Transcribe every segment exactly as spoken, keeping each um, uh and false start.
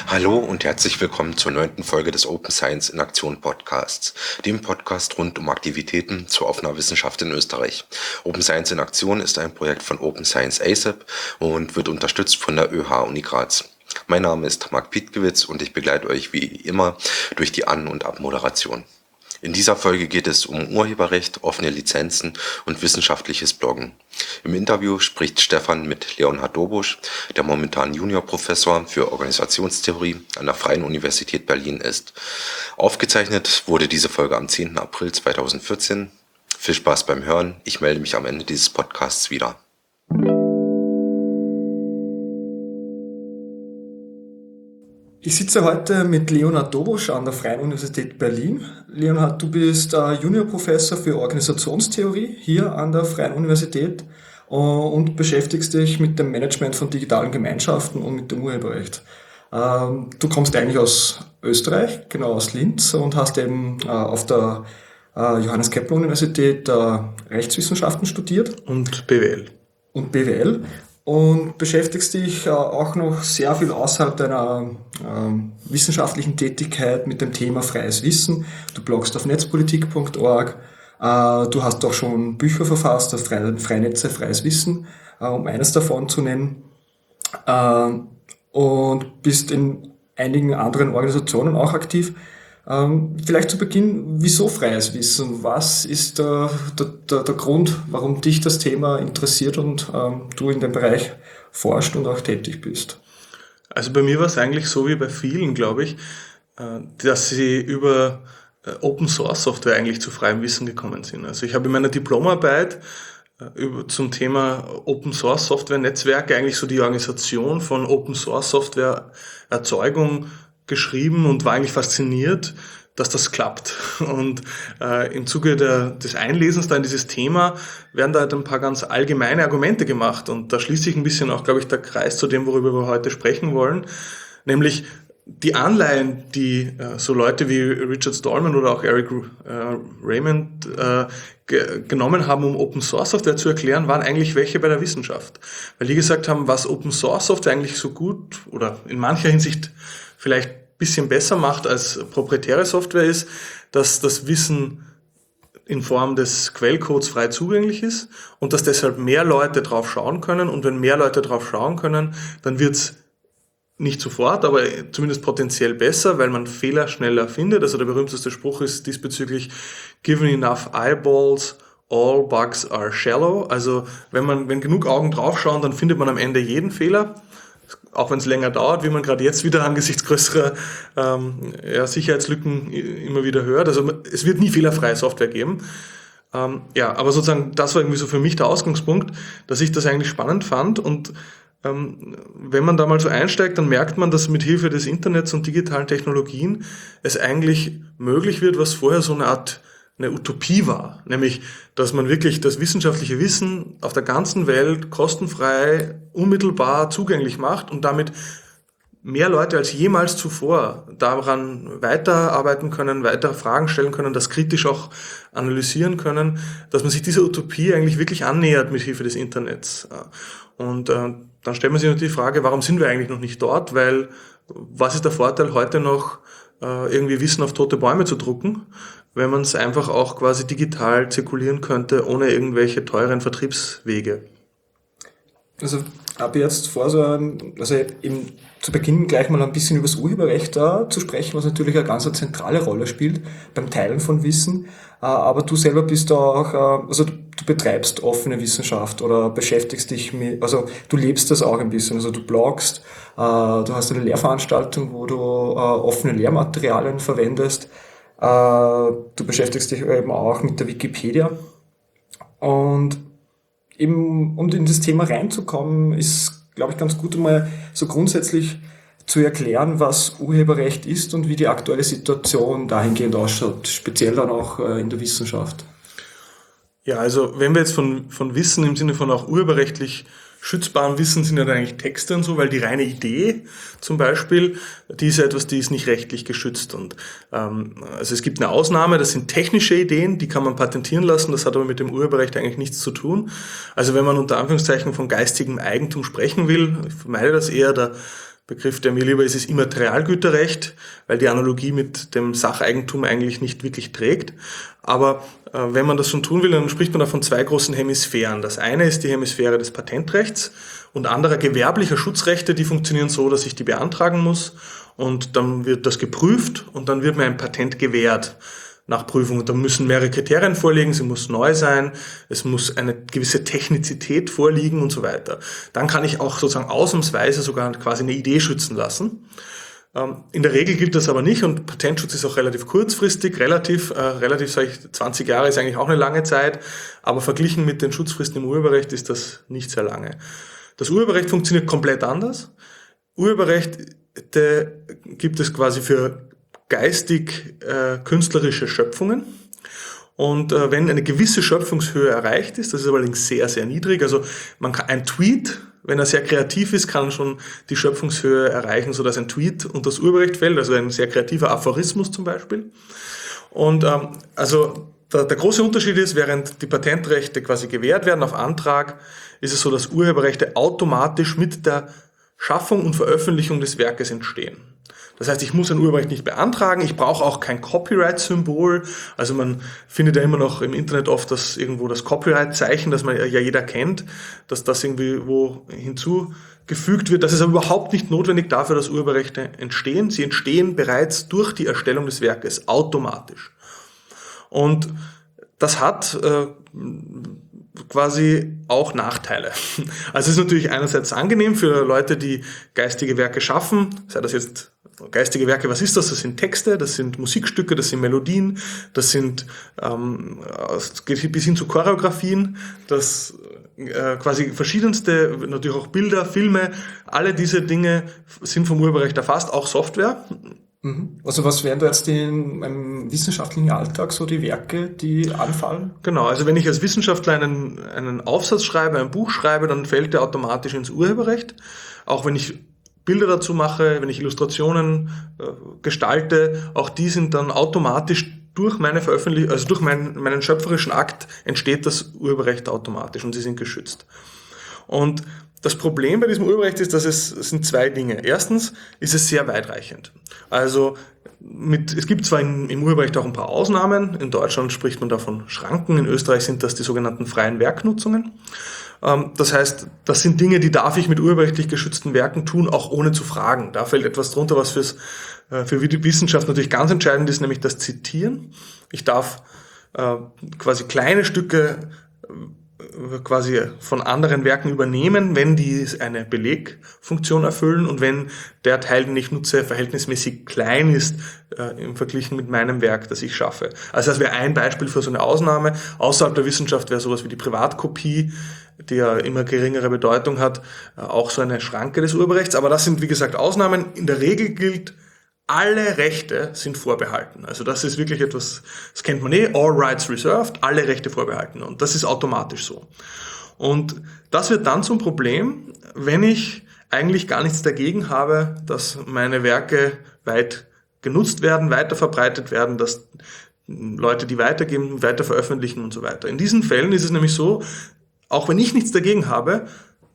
Hallo und herzlich willkommen zur neunten Folge des Open Science in Aktion Podcasts, dem Podcast rund um Aktivitäten zur offener Wissenschaft in Österreich. Open Science in Aktion ist ein Projekt von Open Science A S A P und wird unterstützt von der ÖH Uni Graz. Mein Name ist Marc Pietkiewicz und ich begleite euch wie immer durch die An- und Abmoderation. In dieser Folge geht es um Urheberrecht, offene Lizenzen und wissenschaftliches Bloggen. Im Interview spricht Stefan mit Leonhard Dobusch, der momentan Juniorprofessor für Organisationstheorie an der Freien Universität Berlin ist. Aufgezeichnet wurde diese Folge am zehnten April zweitausendvierzehn. Viel Spaß beim Hören, ich melde mich am Ende dieses Podcasts wieder. Ich sitze heute mit Leonhard Dobusch an der Freien Universität Berlin. Leonhard, du bist äh, Juniorprofessor für Organisationstheorie hier an der Freien Universität äh, und beschäftigst dich mit dem Management von digitalen Gemeinschaften und mit dem Urheberrecht. Ähm, du kommst eigentlich aus Österreich, genau aus Linz, und hast eben äh, auf der äh, Johannes Kepler Universität äh, Rechtswissenschaften studiert. Und B W L. Und B W L. Und beschäftigst dich äh, auch noch sehr viel außerhalb deiner ähm, wissenschaftlichen Tätigkeit mit dem Thema freies Wissen. Du bloggst auf netzpolitik punkt org, äh, du hast auch schon Bücher verfasst, das Freie, Freinetze, freies Wissen, äh, um eines davon zu nennen, äh, und bist in einigen anderen Organisationen auch aktiv. Ähm, vielleicht zu Beginn, wieso freies Wissen? Was ist äh, der, der, der Grund, warum dich das Thema interessiert und ähm, du in dem Bereich forscht und auch tätig bist? Also bei mir war es eigentlich so wie bei vielen, glaube ich, äh, dass sie über äh, Open Source Software eigentlich zu freiem Wissen gekommen sind. Also ich habe in meiner Diplomarbeit äh, über, zum Thema Open Source Software Netzwerke eigentlich so die Organisation von Open Source Software Erzeugung geschrieben und war eigentlich fasziniert, dass das klappt. Und äh, im Zuge der, des Einlesens da in dieses Thema werden da halt ein paar ganz allgemeine Argumente gemacht. Und da schließt sich ein bisschen auch, glaube ich, der Kreis zu dem, worüber wir heute sprechen wollen. Nämlich die Anleihen, die äh, so Leute wie Richard Stallman oder auch Eric äh, Raymond äh, ge- genommen haben, um Open Source Software zu erklären, waren eigentlich welche bei der Wissenschaft. Weil die gesagt haben, was Open Source Software eigentlich so gut oder in mancher Hinsicht vielleicht ein bisschen besser macht als proprietäre Software ist, dass das Wissen in Form des Quellcodes frei zugänglich ist und dass deshalb mehr Leute drauf schauen können. Und wenn mehr Leute drauf schauen können, dann wird es nicht sofort, aber zumindest potenziell besser, weil man Fehler schneller findet. Also der berühmteste Spruch ist diesbezüglich: Given enough eyeballs, all bugs are shallow. Also wenn man, wenn genug Augen draufschauen, dann findet man am Ende jeden Fehler. Auch wenn es länger dauert, wie man gerade jetzt wieder angesichts größerer ähm, ja, Sicherheitslücken immer wieder hört. Also es wird nie fehlerfreie Software geben. Ähm, ja, aber sozusagen das war irgendwie so für mich der Ausgangspunkt, dass ich das eigentlich spannend fand. Und ähm, wenn man da mal so einsteigt, dann merkt man, dass mit Hilfe des Internets und digitalen Technologien es eigentlich möglich wird, was vorher so eine Art eine Utopie war, nämlich, dass man wirklich das wissenschaftliche Wissen auf der ganzen Welt kostenfrei, unmittelbar zugänglich macht und damit mehr Leute als jemals zuvor daran weiterarbeiten können, weiter Fragen stellen können, das kritisch auch analysieren können, dass man sich dieser Utopie eigentlich wirklich annähert mit Hilfe des Internets. Und äh, dann stellt man sich natürlich die Frage, warum sind wir eigentlich noch nicht dort? Weil was ist der Vorteil, heute noch äh, irgendwie Wissen auf tote Bäume zu drucken, wenn man es einfach auch quasi digital zirkulieren könnte, ohne irgendwelche teuren Vertriebswege? Also ab jetzt vor so ein, also eben zu Beginn gleich mal ein bisschen über das Urheberrecht da zu sprechen, was natürlich eine ganz zentrale Rolle spielt beim Teilen von Wissen. Aber du selber bist auch, also du betreibst offene Wissenschaft oder beschäftigst dich mit, also du lebst das auch ein bisschen, also du bloggst, du hast eine Lehrveranstaltung, wo du offene Lehrmaterialien verwendest. Du beschäftigst dich eben auch mit der Wikipedia. Und eben, um in das Thema reinzukommen, ist, glaube ich, ganz gut, mal so grundsätzlich zu erklären, was Urheberrecht ist und wie die aktuelle Situation dahingehend ausschaut, speziell dann auch in der Wissenschaft. Ja, also wenn wir jetzt von, von Wissen im Sinne von auch urheberrechtlich schützbaren Wissen sind ja dann eigentlich Texte und so, weil die reine Idee zum Beispiel, die ist ja etwas, die ist nicht rechtlich geschützt. Und ähm, also es gibt eine Ausnahme, das sind technische Ideen, die kann man patentieren lassen, das hat aber mit dem Urheberrecht eigentlich nichts zu tun. Also wenn man unter Anführungszeichen von geistigem Eigentum sprechen will, ich vermeide das eher, da Begriff, der mir lieber ist, ist Immaterialgüterrecht, weil die Analogie mit dem Sacheigentum eigentlich nicht wirklich trägt. Aber äh, wenn man das schon tun will, dann spricht man da von zwei großen Hemisphären. Das eine ist die Hemisphäre des Patentrechts und anderer gewerblicher Schutzrechte, die funktionieren so, dass ich die beantragen muss und dann wird das geprüft und dann wird mir ein Patent gewährt. Nach Prüfung. Und da müssen mehrere Kriterien vorliegen, sie muss neu sein, es muss eine gewisse Technizität vorliegen und so weiter. Dann kann ich auch sozusagen ausnahmsweise sogar quasi eine Idee schützen lassen. In der Regel gilt das aber nicht und Patentschutz ist auch relativ kurzfristig, relativ, äh, relativ sage ich, zwanzig Jahre ist eigentlich auch eine lange Zeit, aber verglichen mit den Schutzfristen im Urheberrecht ist das nicht sehr lange. Das Urheberrecht funktioniert komplett anders. Urheberrecht gibt es quasi für geistig-künstlerische äh, Schöpfungen. Und äh, wenn eine gewisse Schöpfungshöhe erreicht ist, das ist allerdings sehr, sehr niedrig, also man kann ein Tweet, wenn er sehr kreativ ist, kann schon die Schöpfungshöhe erreichen, sodass ein Tweet unter das Urheberrecht fällt, also ein sehr kreativer Aphorismus zum Beispiel. Und ähm, also der, der große Unterschied ist, während die Patentrechte quasi gewährt werden auf Antrag, ist es so, dass Urheberrechte automatisch mit der Schaffung und Veröffentlichung des Werkes entstehen. Das heißt, ich muss ein Urheberrecht nicht beantragen, ich brauche auch kein Copyright-Symbol. Also man findet ja immer noch im Internet oft das irgendwo das Copyright-Zeichen, das man ja jeder kennt, dass das irgendwie wo hinzugefügt wird. Das ist aber überhaupt nicht notwendig dafür, dass Urheberrechte entstehen. Sie entstehen bereits durch die Erstellung des Werkes automatisch. Und das hat äh, quasi auch Nachteile. Also es ist natürlich einerseits angenehm für Leute, die geistige Werke schaffen, sei das jetzt geistige Werke, was ist das? Das sind Texte, das sind Musikstücke, das sind Melodien, das sind ähm, es geht bis hin zu Choreografien, das äh, quasi verschiedenste, natürlich auch Bilder, Filme, alle diese Dinge sind vom Urheberrecht erfasst, auch Software. Also was wären da jetzt in einem wissenschaftlichen Alltag so die Werke, die anfallen? Genau, also wenn ich als Wissenschaftler einen, einen Aufsatz schreibe, ein Buch schreibe, dann fällt der automatisch ins Urheberrecht. Auch wenn ich Bilder dazu mache, wenn ich Illustrationen äh, gestalte, auch die sind dann automatisch durch meine Veröffentlichung, also durch meinen, meinen schöpferischen Akt entsteht das Urheberrecht automatisch und sie sind geschützt. Und das Problem bei diesem Urheberrecht ist, dass es, es sind zwei Dinge. Erstens ist es sehr weitreichend. Also mit, es gibt zwar in, im Urheberrecht auch ein paar Ausnahmen. In Deutschland spricht man da von Schranken. In Österreich sind das die sogenannten freien Werknutzungen. Ähm, das heißt, das sind Dinge, die darf ich mit urheberrechtlich geschützten Werken tun, auch ohne zu fragen. Da fällt etwas drunter, was fürs, äh, für die Wissenschaft natürlich ganz entscheidend ist, nämlich das Zitieren. Ich darf äh, quasi kleine Stücke quasi von anderen Werken übernehmen, wenn die eine Belegfunktion erfüllen und wenn der Teil, den ich nutze, verhältnismäßig klein ist äh, im Vergleich mit meinem Werk, das ich schaffe. Also das wäre ein Beispiel für so eine Ausnahme. Außerhalb der Wissenschaft wäre sowas wie die Privatkopie, die ja immer geringere Bedeutung hat, äh, auch so eine Schranke des Urheberrechts. Aber das sind, wie gesagt, Ausnahmen. In der Regel gilt, alle Rechte sind vorbehalten. Also das ist wirklich etwas, das kennt man eh, all rights reserved, alle Rechte vorbehalten. Und das ist automatisch so. Und das wird dann zum Problem, wenn ich eigentlich gar nichts dagegen habe, dass meine Werke weit genutzt werden, weiter verbreitet werden, dass Leute die weitergeben, weiter veröffentlichen und so weiter. In diesen Fällen ist es nämlich so, auch wenn ich nichts dagegen habe,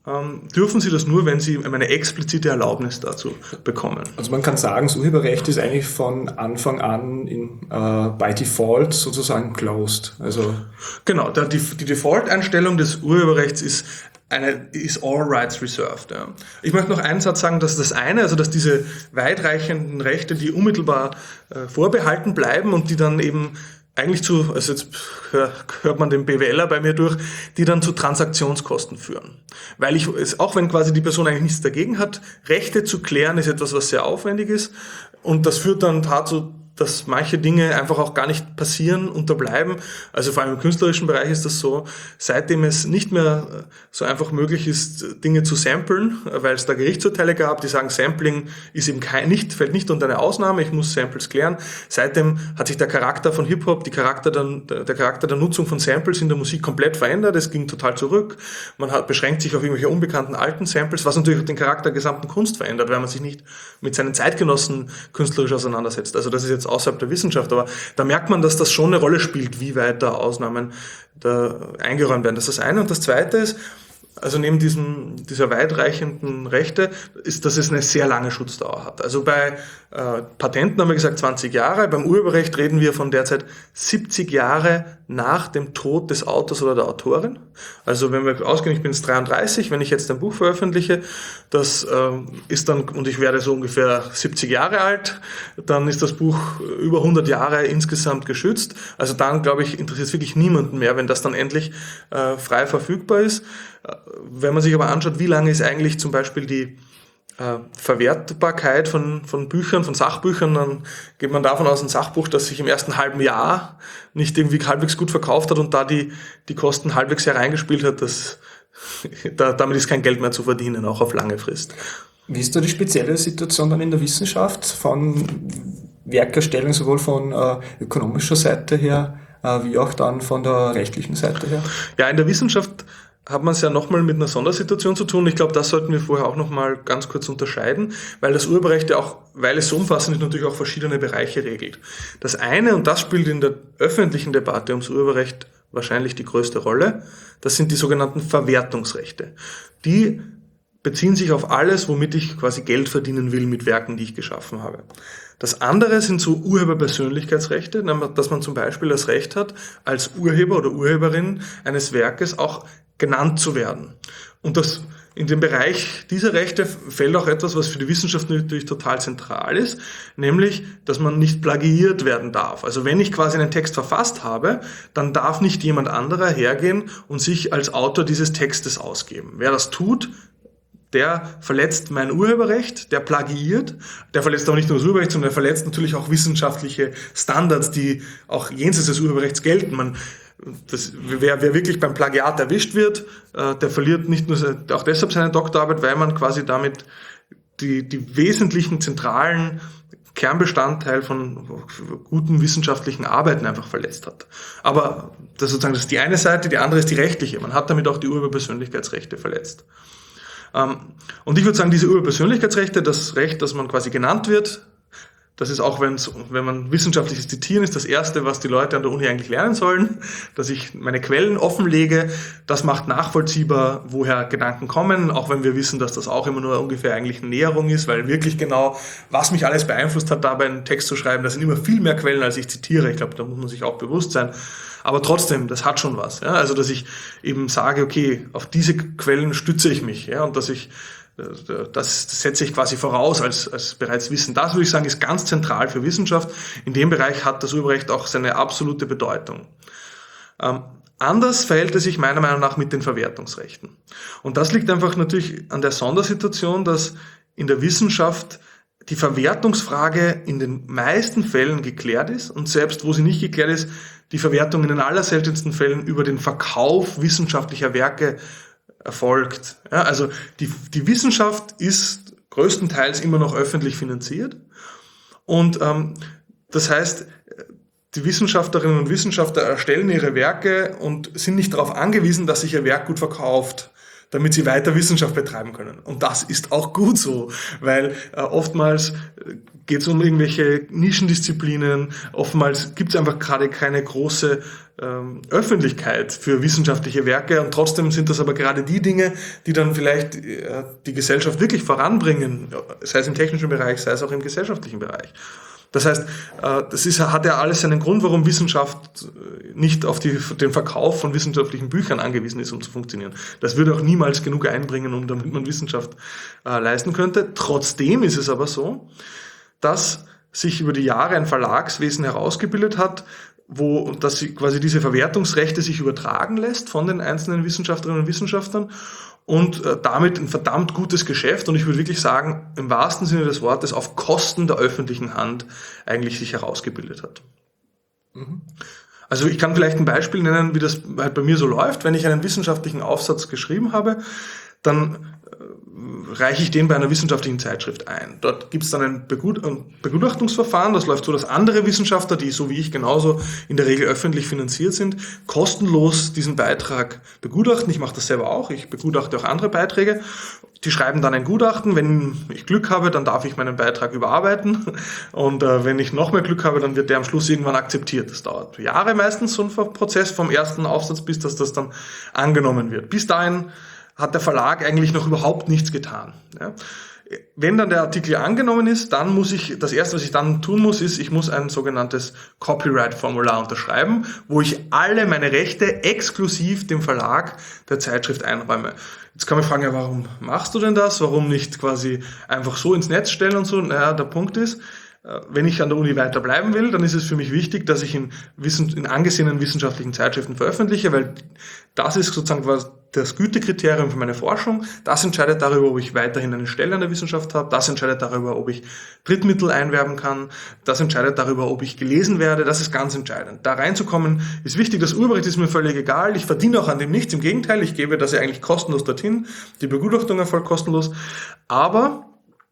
dürfen Sie das nur, wenn Sie eine explizite Erlaubnis dazu bekommen. Also man kann sagen, das Urheberrecht ist eigentlich von Anfang an in, uh, by default sozusagen closed. Also genau, die, die Default-Einstellung des Urheberrechts ist eine ist all rights reserved. Ja. Ich möchte noch einen Satz sagen, dass das eine, also dass diese weitreichenden Rechte, die unmittelbar äh, vorbehalten bleiben und die dann eben eigentlich zu, also jetzt hört man den BWLer bei mir durch, die dann zu Transaktionskosten führen. Weil ich, auch wenn quasi die Person eigentlich nichts dagegen hat, Rechte zu klären ist etwas, was sehr aufwendig ist und das führt dann dazu, dass manche Dinge einfach auch gar nicht passieren, unterbleiben. Also vor allem im künstlerischen Bereich ist das so, seitdem es nicht mehr so einfach möglich ist, Dinge zu samplen, weil es da Gerichtsurteile gab, die sagen, Sampling ist eben kein, nicht, fällt nicht unter eine Ausnahme, ich muss Samples klären. Seitdem hat sich der Charakter von Hip-Hop, die Charakter der, der Charakter der Nutzung von Samples in der Musik komplett verändert, es ging total zurück. Man hat, beschränkt sich auf irgendwelche unbekannten alten Samples, was natürlich auch den Charakter der gesamten Kunst verändert, weil man sich nicht mit seinen Zeitgenossen künstlerisch auseinandersetzt. Also das ist jetzt außerhalb der Wissenschaft, aber da merkt man, dass das schon eine Rolle spielt, wie weit da Ausnahmen da eingeräumt werden. Das ist das eine. Und das zweite ist, also neben diesem, dieser weitreichenden Rechte, ist, dass es eine sehr lange Schutzdauer hat. Also bei äh, Patenten haben wir gesagt zwanzig Jahre, beim Urheberrecht reden wir von derzeit siebzig Jahre nach dem Tod des Autors oder der Autorin. Also wenn wir ausgehen, ich bin jetzt dreiunddreißig, wenn ich jetzt ein Buch veröffentliche, das äh, ist dann, und ich werde so ungefähr siebzig Jahre alt, dann ist das Buch über hundert Jahre insgesamt geschützt. Also dann, glaube ich, interessiert es wirklich niemanden mehr, wenn das dann endlich äh, frei verfügbar ist. Wenn man sich aber anschaut, wie lange ist eigentlich zum Beispiel die äh, Verwertbarkeit von, von Büchern, von Sachbüchern, dann geht man davon aus, ein Sachbuch, das sich im ersten halben Jahr nicht irgendwie halbwegs gut verkauft hat und da die, die Kosten halbwegs hereingespielt hat, dass, da, damit ist kein Geld mehr zu verdienen, auch auf lange Frist. Wie ist da die spezielle Situation dann in der Wissenschaft von Werkerstellung, sowohl von äh, ökonomischer Seite her, äh, wie auch dann von der rechtlichen Seite her? Ja, in der Wissenschaft hat man es ja nochmal mit einer Sondersituation zu tun. Ich glaube, das sollten wir vorher auch nochmal ganz kurz unterscheiden, weil das Urheberrecht ja auch, weil es so umfassend ist, natürlich auch verschiedene Bereiche regelt. Das eine, und das spielt in der öffentlichen Debatte ums Urheberrecht wahrscheinlich die größte Rolle, das sind die sogenannten Verwertungsrechte. Die beziehen sich auf alles, womit ich quasi Geld verdienen will mit Werken, die ich geschaffen habe. Das andere sind so Urheberpersönlichkeitsrechte, dass man zum Beispiel das Recht hat, als Urheber oder Urheberin eines Werkes auch genannt zu werden. Und das, in dem Bereich dieser Rechte fällt auch etwas, was für die Wissenschaft natürlich total zentral ist, nämlich, dass man nicht plagiiert werden darf. Also wenn ich quasi einen Text verfasst habe, dann darf nicht jemand anderer hergehen und sich als Autor dieses Textes ausgeben. Wer das tut, der verletzt mein Urheberrecht, der plagiiert, der verletzt aber nicht nur das Urheberrecht, sondern der verletzt natürlich auch wissenschaftliche Standards, die auch jenseits des Urheberrechts gelten. Man, das, wer, wer wirklich beim Plagiat erwischt wird, äh, der verliert nicht nur auch deshalb seine Doktorarbeit, weil man quasi damit die, die wesentlichen zentralen Kernbestandteil von guten wissenschaftlichen Arbeiten einfach verletzt hat. Aber das sozusagen das ist die eine Seite, die andere ist die rechtliche. Man hat damit auch die Urheberpersönlichkeitsrechte verletzt. Und ich würde sagen, diese Urheberpersönlichkeitsrechte, das Recht, dass man quasi genannt wird, das ist auch, wenn's, wenn man wissenschaftliches Zitieren ist, das Erste, was die Leute an der Uni eigentlich lernen sollen, dass ich meine Quellen offenlege. Das macht nachvollziehbar, woher Gedanken kommen, auch wenn wir wissen, dass das auch immer nur ungefähr eigentlich eine Näherung ist, weil wirklich genau, was mich alles beeinflusst hat, dabei einen Text zu schreiben, das sind immer viel mehr Quellen, als ich zitiere. Ich glaube, da muss man sich auch bewusst sein. Aber trotzdem, das hat schon was. Ja? Also, dass ich eben sage, okay, auf diese Quellen stütze ich mich, ja, und dass ich das setze ich quasi voraus als, als bereits Wissen. Das würde ich sagen, ist ganz zentral für Wissenschaft. In dem Bereich hat das Urheberrecht auch seine absolute Bedeutung. Ähm, anders verhält es sich meiner Meinung nach mit den Verwertungsrechten. Und das liegt einfach natürlich an der Sondersituation, dass in der Wissenschaft die Verwertungsfrage in den meisten Fällen geklärt ist und selbst wo sie nicht geklärt ist, die Verwertung in den allerseltensten Fällen über den Verkauf wissenschaftlicher Werke erfolgt. Ja, also die, die Wissenschaft ist größtenteils immer noch öffentlich finanziert und ähm, das heißt, die Wissenschaftlerinnen und Wissenschaftler erstellen ihre Werke und sind nicht darauf angewiesen, dass sich ihr Werk gut verkauft, damit sie weiter Wissenschaft betreiben können. Und das ist auch gut so, weil äh, oftmals geht es um irgendwelche Nischendisziplinen, oftmals gibt es einfach gerade keine große ähm, Öffentlichkeit für wissenschaftliche Werke und trotzdem sind das aber gerade die Dinge, die dann vielleicht äh, die Gesellschaft wirklich voranbringen, sei es im technischen Bereich, sei es auch im gesellschaftlichen Bereich. Das heißt, das ist, hat ja alles einen Grund, warum Wissenschaft nicht auf die, den Verkauf von wissenschaftlichen Büchern angewiesen ist, um zu funktionieren. Das würde auch niemals genug einbringen, um damit man Wissenschaft äh, leisten könnte. Trotzdem ist es aber so, dass sich über die Jahre ein Verlagswesen herausgebildet hat, wo dass quasi diese Verwertungsrechte sich übertragen lässt von den einzelnen Wissenschaftlerinnen und Wissenschaftlern und äh, damit ein verdammt gutes Geschäft und ich würde wirklich sagen, im wahrsten Sinne des Wortes auf Kosten der öffentlichen Hand eigentlich sich herausgebildet hat. Mhm. Also ich kann vielleicht ein Beispiel nennen, wie das halt bei mir so läuft. Wenn ich einen wissenschaftlichen Aufsatz geschrieben habe, dann reiche ich den bei einer wissenschaftlichen Zeitschrift ein. Dort gibt es dann ein Begut- Begutachtungsverfahren, das läuft so, dass andere Wissenschaftler, die so wie ich genauso in der Regel öffentlich finanziert sind, kostenlos diesen Beitrag begutachten. Ich mache das selber auch, ich begutachte auch andere Beiträge. Die schreiben dann ein Gutachten, wenn ich Glück habe, dann darf ich meinen Beitrag überarbeiten und äh, wenn ich noch mehr Glück habe, dann wird der am Schluss irgendwann akzeptiert. Das dauert Jahre meistens, so ein Prozess vom ersten Aufsatz, bis dass das dann angenommen wird. Bis dahin hat der Verlag eigentlich noch überhaupt nichts getan. Ja. Wenn dann der Artikel angenommen ist, dann muss ich, das erste, was ich dann tun muss, ist, ich muss ein sogenanntes Copyright-Formular unterschreiben, wo ich alle meine Rechte exklusiv dem Verlag der Zeitschrift einräume. Jetzt kann man fragen, ja, warum machst du denn das? Warum nicht quasi einfach so ins Netz stellen und so? Naja, der Punkt ist, wenn ich an der Uni weiter bleiben will, dann ist es für mich wichtig, dass ich in, Wissen, in angesehenen wissenschaftlichen Zeitschriften veröffentliche, weil das ist sozusagen das Gütekriterium für meine Forschung. Das entscheidet darüber, ob ich weiterhin eine Stelle an der Wissenschaft habe. Das entscheidet darüber, ob ich Drittmittel einwerben kann. Das entscheidet darüber, ob ich gelesen werde. Das ist ganz entscheidend. Da reinzukommen ist wichtig. Das Urheberrecht ist mir völlig egal. Ich verdiene auch an dem nichts. Im Gegenteil, ich gebe das ja eigentlich kostenlos dorthin. Die Begutachtung erfolgt kostenlos. Aber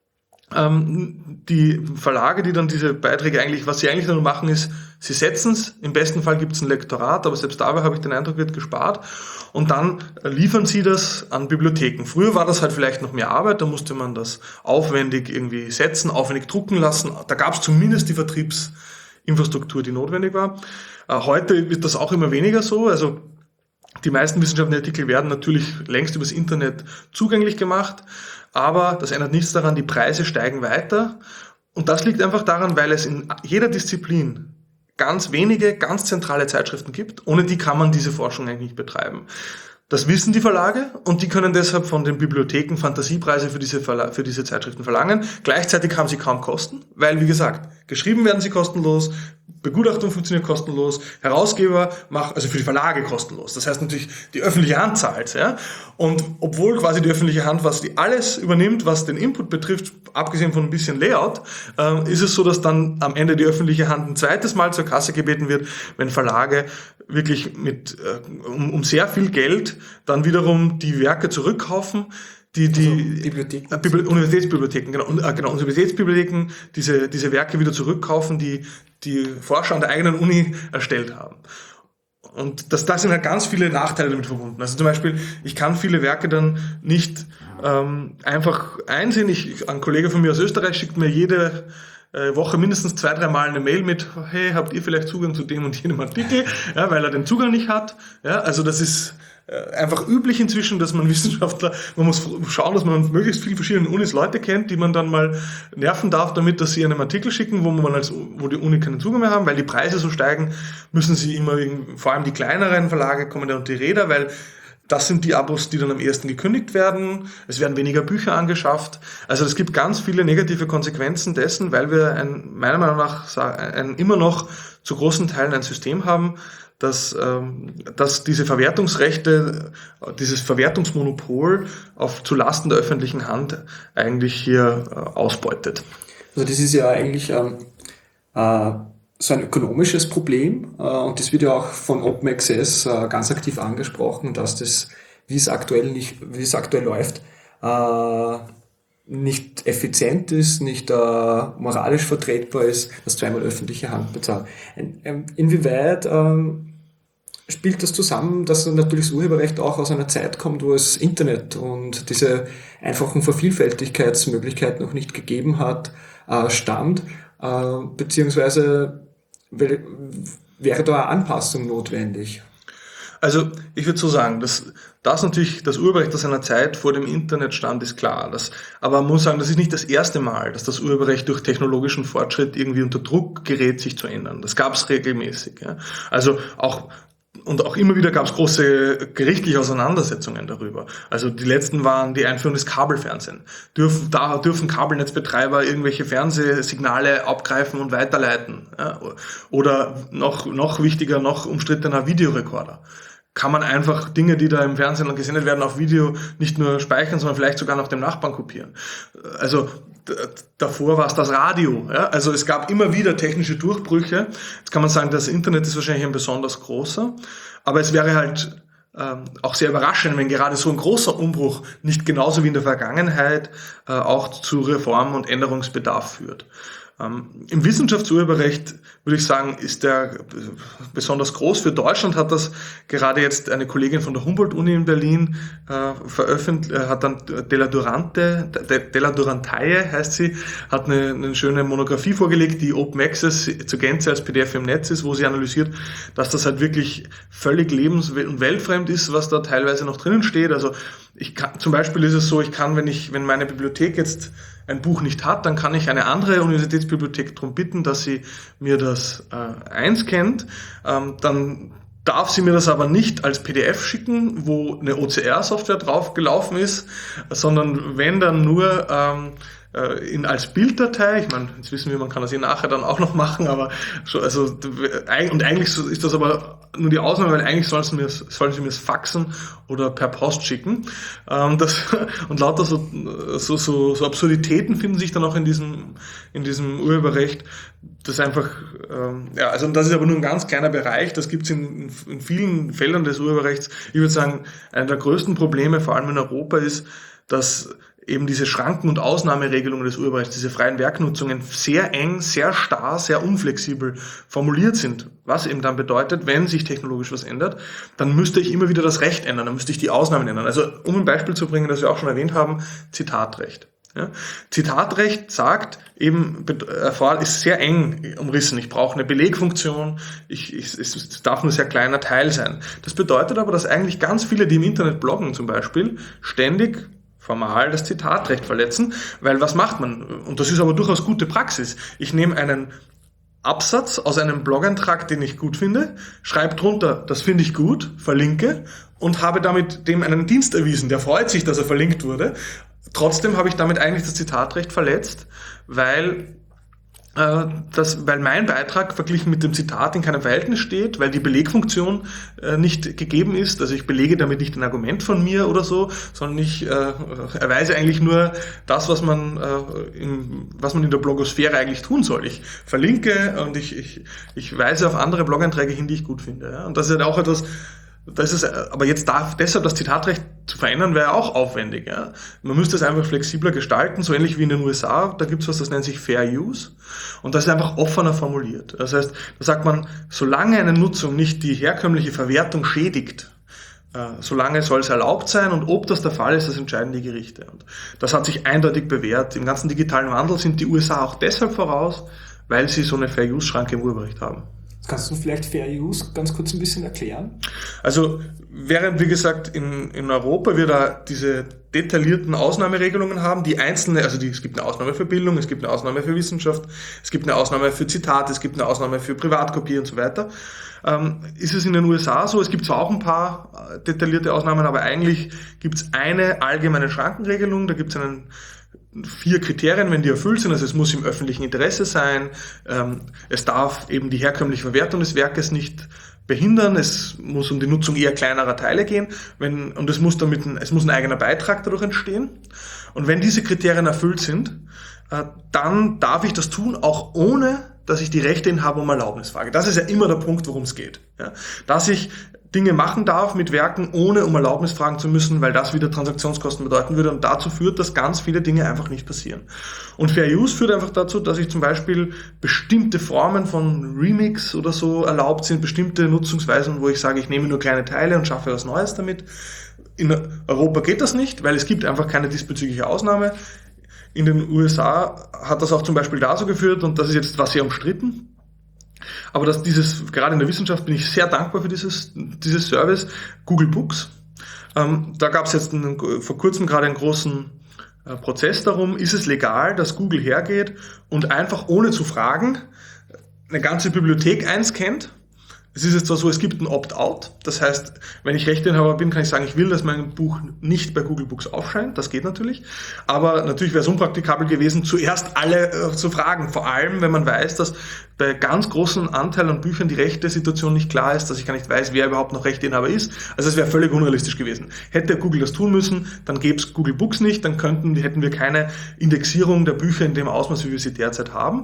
Ähm, die Verlage, die dann diese Beiträge eigentlich, was sie eigentlich nur machen, ist, sie setzen es, im besten Fall gibt es ein Lektorat, aber selbst dabei habe ich den Eindruck, wird gespart, und dann liefern sie das an Bibliotheken. Früher war das halt vielleicht noch mehr Arbeit, da musste man das aufwendig irgendwie setzen, aufwendig drucken lassen, da gab es zumindest die Vertriebsinfrastruktur, die notwendig war. Äh, heute wird das auch immer weniger so, also die meisten wissenschaftlichen Artikel werden natürlich längst übers Internet zugänglich gemacht, aber das ändert nichts daran, die Preise steigen weiter, und das liegt einfach daran, weil es in jeder Disziplin ganz wenige, ganz zentrale Zeitschriften gibt. Ohne die kann man diese Forschung eigentlich nicht betreiben. Das wissen die Verlage, und die können deshalb von den Bibliotheken Fantasiepreise für diese, Verla- für diese Zeitschriften verlangen. Gleichzeitig haben sie kaum Kosten, weil, wie gesagt, geschrieben werden sie kostenlos, Begutachtung funktioniert kostenlos, Herausgeber macht, also für die Verlage kostenlos. Das heißt natürlich, die öffentliche Hand zahlt, ja. Und obwohl quasi die öffentliche Hand, was die alles übernimmt, was den Input betrifft, abgesehen von ein bisschen Layout, äh, ist es so, dass dann am Ende die öffentliche Hand ein zweites Mal zur Kasse gebeten wird, wenn Verlage wirklich mit äh, um, um sehr viel Geld dann wiederum die Werke zurückkaufen, die die also Bibliotheken. Äh, Bibli- Universitätsbibliotheken, genau, äh, genau, Universitätsbibliotheken diese diese Werke wieder zurückkaufen, die die Forscher an der eigenen Uni erstellt haben. Und das, da sind halt ganz viele Nachteile damit verbunden. Also zum Beispiel, ich kann viele Werke dann nicht ähm, einfach einsehen. Ich, ein Kollege von mir aus Österreich schickt mir jede äh, Woche mindestens zwei, drei Mal eine Mail mit, hey, habt ihr vielleicht Zugang zu dem und jenem Artikel? Ja, weil er den Zugang nicht hat. Ja, also das ist einfach üblich inzwischen, dass man Wissenschaftler, man muss schauen, dass man an möglichst vielen verschiedenen Unis Leute kennt, die man dann mal nerven darf damit, dass sie einen Artikel schicken, wo man als, wo die Uni keinen Zugang mehr haben, weil die Preise so steigen, müssen sie immer, vor allem die kleineren Verlage kommen da unter die Räder, weil das sind die Abos, die dann am ersten gekündigt werden. Es werden weniger Bücher angeschafft. Also es gibt ganz viele negative Konsequenzen dessen, weil wir ein, meiner Meinung nach ein, immer noch zu großen Teilen ein System haben, dass, ähm, dass diese Verwertungsrechte, dieses Verwertungsmonopol auf zulasten der öffentlichen Hand eigentlich hier äh, ausbeutet. Also das ist ja eigentlich ähm, äh, so ein ökonomisches Problem, äh, und das wird ja auch von Open Access äh, ganz aktiv angesprochen, dass das, wie es aktuell nicht, wie es aktuell läuft, äh, nicht effizient ist, nicht äh, moralisch vertretbar ist, dass zweimal öffentliche Hand bezahlt. In, in, inwieweit ähm, spielt das zusammen, dass natürlich das Urheberrecht auch aus einer Zeit kommt, wo es Internet und diese einfachen Vervielfältigkeitsmöglichkeiten noch nicht gegeben hat, äh, stammt, äh, beziehungsweise wäre da eine Anpassung notwendig? Also ich würde so sagen, dass das natürlich, das Urheberrecht aus einer Zeit vor dem Internet stand, ist klar. Das, aber man muss sagen, das ist nicht das erste Mal, dass das Urheberrecht durch technologischen Fortschritt irgendwie unter Druck gerät, sich zu ändern. Das gab es regelmäßig. Ja. Also auch Und auch immer wieder gab es große gerichtliche Auseinandersetzungen darüber. Also die letzten waren die Einführung des Kabelfernsehens. Dürfen, da dürfen Kabelnetzbetreiber irgendwelche Fernsehsignale abgreifen und weiterleiten. Ja? Oder noch, noch wichtiger, noch umstrittener Videorekorder. Kann man einfach Dinge, die da im Fernsehen gesendet werden, auf Video nicht nur speichern, sondern vielleicht sogar nach dem Nachbarn kopieren. Also d- davor war es das Radio. Ja? Also es gab immer wieder technische Durchbrüche. Jetzt kann man sagen, das Internet ist wahrscheinlich ein besonders großer, aber es wäre halt ähm, auch sehr überraschend, wenn gerade so ein großer Umbruch nicht genauso wie in der Vergangenheit äh, auch zu Reform- und Änderungsbedarf führt. Ähm, Im Wissenschaftsurheberrecht würde ich sagen, ist der besonders groß. Für Deutschland hat das gerade jetzt eine Kollegin von der Humboldt-Uni in Berlin äh, veröffentlicht, äh, hat dann Della Durante, De, Della Durantaye heißt sie, hat eine, eine schöne Monographie vorgelegt, die Open Access zur Gänze als P D F im Netz ist, wo sie analysiert, dass das halt wirklich völlig lebens- und weltfremd ist, was da teilweise noch drinnen steht. Also ich kann, zum Beispiel ist es so, ich kann, wenn ich, wenn meine Bibliothek jetzt ein Buch nicht hat, dann kann ich eine andere Universitätsbibliothek darum bitten, dass sie mir das äh, einscannt. Ähm, dann darf sie mir das aber nicht als P D F schicken, wo eine O C R-Software drauf gelaufen ist, sondern wenn dann nur ähm, in, als Bilddatei. Ich meine, jetzt wissen wir, man kann das eh nachher dann auch noch machen, aber so, also, und eigentlich ist das aber nur die Ausnahme, weil eigentlich sollen sie mir sollen sie mir das faxen oder per Post schicken. Ähm, das, und lauter so, so, so, so Absurditäten finden sich dann auch in diesem, in diesem Urheberrecht. Das einfach, ähm, ja, also das ist aber nur ein ganz kleiner Bereich. Das gibt es in, in vielen Feldern des Urheberrechts. Ich würde sagen, einer der größten Probleme, vor allem in Europa, ist, dass eben diese Schranken- und Ausnahmeregelungen des Urheberrechts, diese freien Werknutzungen sehr eng, sehr starr, sehr unflexibel formuliert sind. Was eben dann bedeutet, wenn sich technologisch was ändert, dann müsste ich immer wieder das Recht ändern, dann müsste ich die Ausnahmen ändern. Also um ein Beispiel zu bringen, das wir auch schon erwähnt haben, Zitatrecht. Ja, Zitatrecht sagt eben, ist sehr eng umrissen. Ich brauche eine Belegfunktion, ich, ich, es darf nur ein sehr kleiner Teil sein. Das bedeutet aber, dass eigentlich ganz viele, die im Internet bloggen zum Beispiel, ständig formal das Zitatrecht verletzen, weil was macht man? Und das ist aber durchaus gute Praxis. Ich nehme einen Absatz aus einem Blog-Eintrag, den ich gut finde, schreibe drunter, das finde ich gut, verlinke und habe damit dem einen Dienst erwiesen. Der freut sich, dass er verlinkt wurde. Trotzdem habe ich damit eigentlich das Zitatrecht verletzt, weil äh, das, weil mein Beitrag verglichen mit dem Zitat in keinem Verhältnis steht, weil die Belegfunktion äh, nicht gegeben ist. Also ich belege damit nicht ein Argument von mir oder so, sondern ich äh, erweise eigentlich nur das, was man, äh, im, was man in der Blogosphäre eigentlich tun soll. Ich verlinke und ich, ich, ich weise auf andere Blog-Einträge hin, die ich gut finde. Ja? Und das ist ja auch etwas. Das ist, aber jetzt darf deshalb das Zitatrecht zu verändern, wäre auch aufwendig. Ja? Man müsste es einfach flexibler gestalten, so ähnlich wie in den U S A. Da gibt es was, das nennt sich Fair Use. Und das ist einfach offener formuliert. Das heißt, da sagt man, solange eine Nutzung nicht die herkömmliche Verwertung schädigt, äh, solange soll es erlaubt sein. Und ob das der Fall ist, das entscheiden die Gerichte. Und das hat sich eindeutig bewährt. Im ganzen digitalen Wandel sind die U S A auch deshalb voraus, weil sie so eine Fair Use-Schranke im Urheberrecht haben. Kannst du vielleicht Fair Use ganz kurz ein bisschen erklären? Also während, wie gesagt, in, in Europa wir da diese detaillierten Ausnahmeregelungen haben, die einzelne, also die, es gibt eine Ausnahme für Bildung, es gibt eine Ausnahme für Wissenschaft, es gibt eine Ausnahme für Zitate, es gibt eine Ausnahme für Privatkopie und so weiter, ähm, ist es in den U S A so, es gibt zwar auch ein paar detaillierte Ausnahmen, aber eigentlich gibt es eine allgemeine Schrankenregelung, da gibt es einen vier Kriterien, wenn die erfüllt sind, also es muss im öffentlichen Interesse sein, ähm, es darf eben die herkömmliche Verwertung des Werkes nicht behindern, es muss um die Nutzung eher kleinerer Teile gehen, wenn, und es muss damit ein, es muss ein eigener Beitrag dadurch entstehen. Und wenn diese Kriterien erfüllt sind, äh, dann darf ich das tun, auch ohne, dass ich die Rechteinhaber um Erlaubnis frage. Das ist ja immer der Punkt, worum es geht. Ja? Dass ich Dinge machen darf mit Werken, ohne um Erlaubnis fragen zu müssen, weil das wieder Transaktionskosten bedeuten würde und dazu führt, dass ganz viele Dinge einfach nicht passieren. Und Fair Use führt einfach dazu, dass ich zum Beispiel bestimmte Formen von Remix oder so erlaubt sind, bestimmte Nutzungsweisen, wo ich sage, ich nehme nur kleine Teile und schaffe was Neues damit. In Europa geht das nicht, weil es gibt einfach keine diesbezügliche Ausnahme. In den U S A hat das auch zum Beispiel dazu geführt, und das ist jetzt was sehr umstritten, aber dass dieses, gerade in der Wissenschaft bin ich sehr dankbar für dieses, dieses Service, Google Books. Ähm, da gab es jetzt einen, vor kurzem gerade einen großen äh, Prozess darum, ist es legal, dass Google hergeht und einfach ohne zu fragen eine ganze Bibliothek einscannt. Es ist jetzt zwar so, es gibt ein Opt-out, das heißt, wenn ich Rechteinhaber bin, kann ich sagen, ich will, dass mein Buch nicht bei Google Books aufscheint, das geht natürlich, aber natürlich wäre es unpraktikabel gewesen, zuerst alle äh, zu fragen, vor allem, wenn man weiß, dass bei ganz großen Anteil an Büchern die rechte Situation nicht klar ist, dass ich gar nicht weiß, wer überhaupt noch Rechteinhaber ist, also es wäre völlig unrealistisch gewesen. Hätte Google das tun müssen, dann gäbe es Google Books nicht, dann könnten, hätten wir keine Indexierung der Bücher in dem Ausmaß, wie wir sie derzeit haben.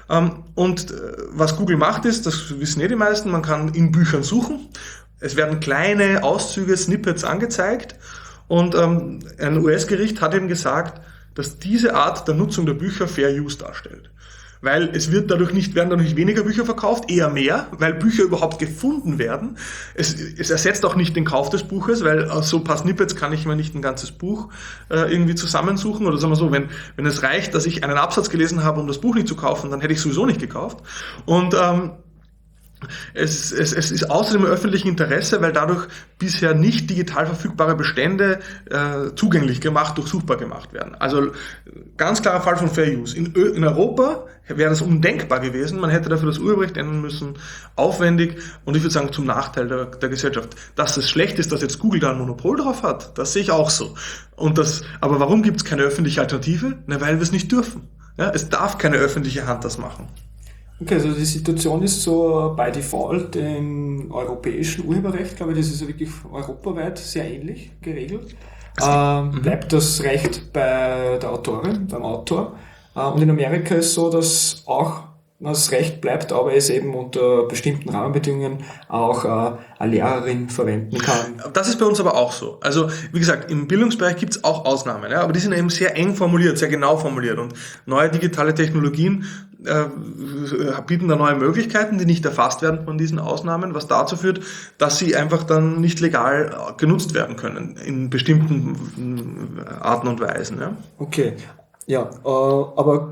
Und was Google macht ist, das wissen eh die meisten, man kann in Büchern suchen. Es werden kleine Auszüge, Snippets angezeigt. Und ähm, ein U S-Gericht hat eben gesagt, dass diese Art der Nutzung der Bücher Fair Use darstellt. Weil es wird dadurch nicht, werden dadurch weniger Bücher verkauft, eher mehr, weil Bücher überhaupt gefunden werden. Es, es ersetzt auch nicht den Kauf des Buches, weil aus so ein paar Snippets kann ich mir nicht ein ganzes Buch äh, irgendwie zusammensuchen. Oder sagen wir so, wenn, wenn es reicht, dass ich einen Absatz gelesen habe, um das Buch nicht zu kaufen, dann hätte ich sowieso nicht gekauft. Und ähm, Es, es, es ist außerdem im öffentlichen Interesse, weil dadurch bisher nicht digital verfügbare Bestände äh, zugänglich gemacht, durchsuchbar gemacht werden. Also ganz klarer Fall von Fair Use. In, Ö- in Europa wäre das undenkbar gewesen. Man hätte dafür das Urheberrecht ändern müssen, aufwendig und ich würde sagen zum Nachteil der, der Gesellschaft. Dass es schlecht ist, dass jetzt Google da ein Monopol drauf hat, das sehe ich auch so. Und das, aber warum gibt es keine öffentliche Alternative? Na, weil wir es nicht dürfen. Ja, es darf keine öffentliche Hand das machen. Okay, also die Situation ist so by default im europäischen Urheberrecht, glaube ich, das ist ja wirklich europaweit sehr ähnlich geregelt. Ähm, mhm. Bleibt das Recht bei der Autorin, beim Autor. Äh, und in Amerika ist so, dass auch das Recht bleibt, aber es eben unter bestimmten Rahmenbedingungen auch äh, eine Lehrerin verwenden kann. Das ist bei uns aber auch so. Also wie gesagt, im Bildungsbereich gibt es auch Ausnahmen, ja, aber die sind eben sehr eng formuliert, sehr genau formuliert und neue digitale Technologien äh, bieten da neue Möglichkeiten, die nicht erfasst werden von diesen Ausnahmen, was dazu führt, dass sie einfach dann nicht legal genutzt werden können in bestimmten Arten und Weisen. Ja. Okay, ja, äh, aber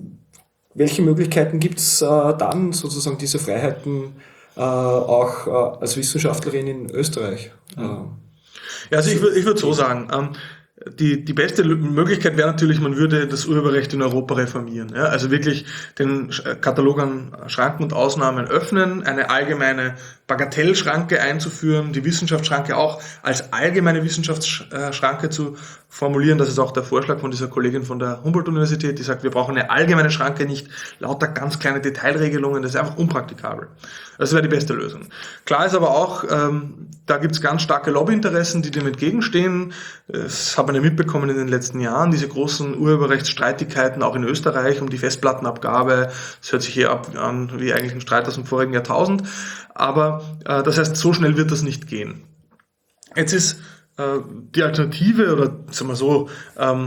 welche Möglichkeiten gibt es äh, dann, sozusagen diese Freiheiten äh, auch äh, als Wissenschaftlerin in Österreich? Mhm. Ja, also ich würde ich würd so sagen, ähm, die, die beste Möglichkeit wäre natürlich, man würde das Urheberrecht in Europa reformieren. Ja? Also wirklich den Katalog an Schranken und Ausnahmen öffnen, eine allgemeine Bagatellschranke einzuführen, die Wissenschaftsschranke auch als allgemeine Wissenschaftsschranke zu formulieren. Das ist auch der Vorschlag von dieser Kollegin von der Humboldt-Universität, die sagt, wir brauchen eine allgemeine Schranke, nicht lauter ganz kleine Detailregelungen, das ist einfach unpraktikabel. Das wäre die beste Lösung. Klar ist aber auch, ähm, da gibt es ganz starke Lobbyinteressen, die dem entgegenstehen. Das hat man ja mitbekommen in den letzten Jahren, diese großen Urheberrechtsstreitigkeiten auch in Österreich um die Festplattenabgabe. Das hört sich hier ab an wie eigentlich ein Streit aus dem vorigen Jahrtausend. Aber äh, das heißt, so schnell wird das nicht gehen. Jetzt ist äh, die Alternative, oder sagen wir so, ähm,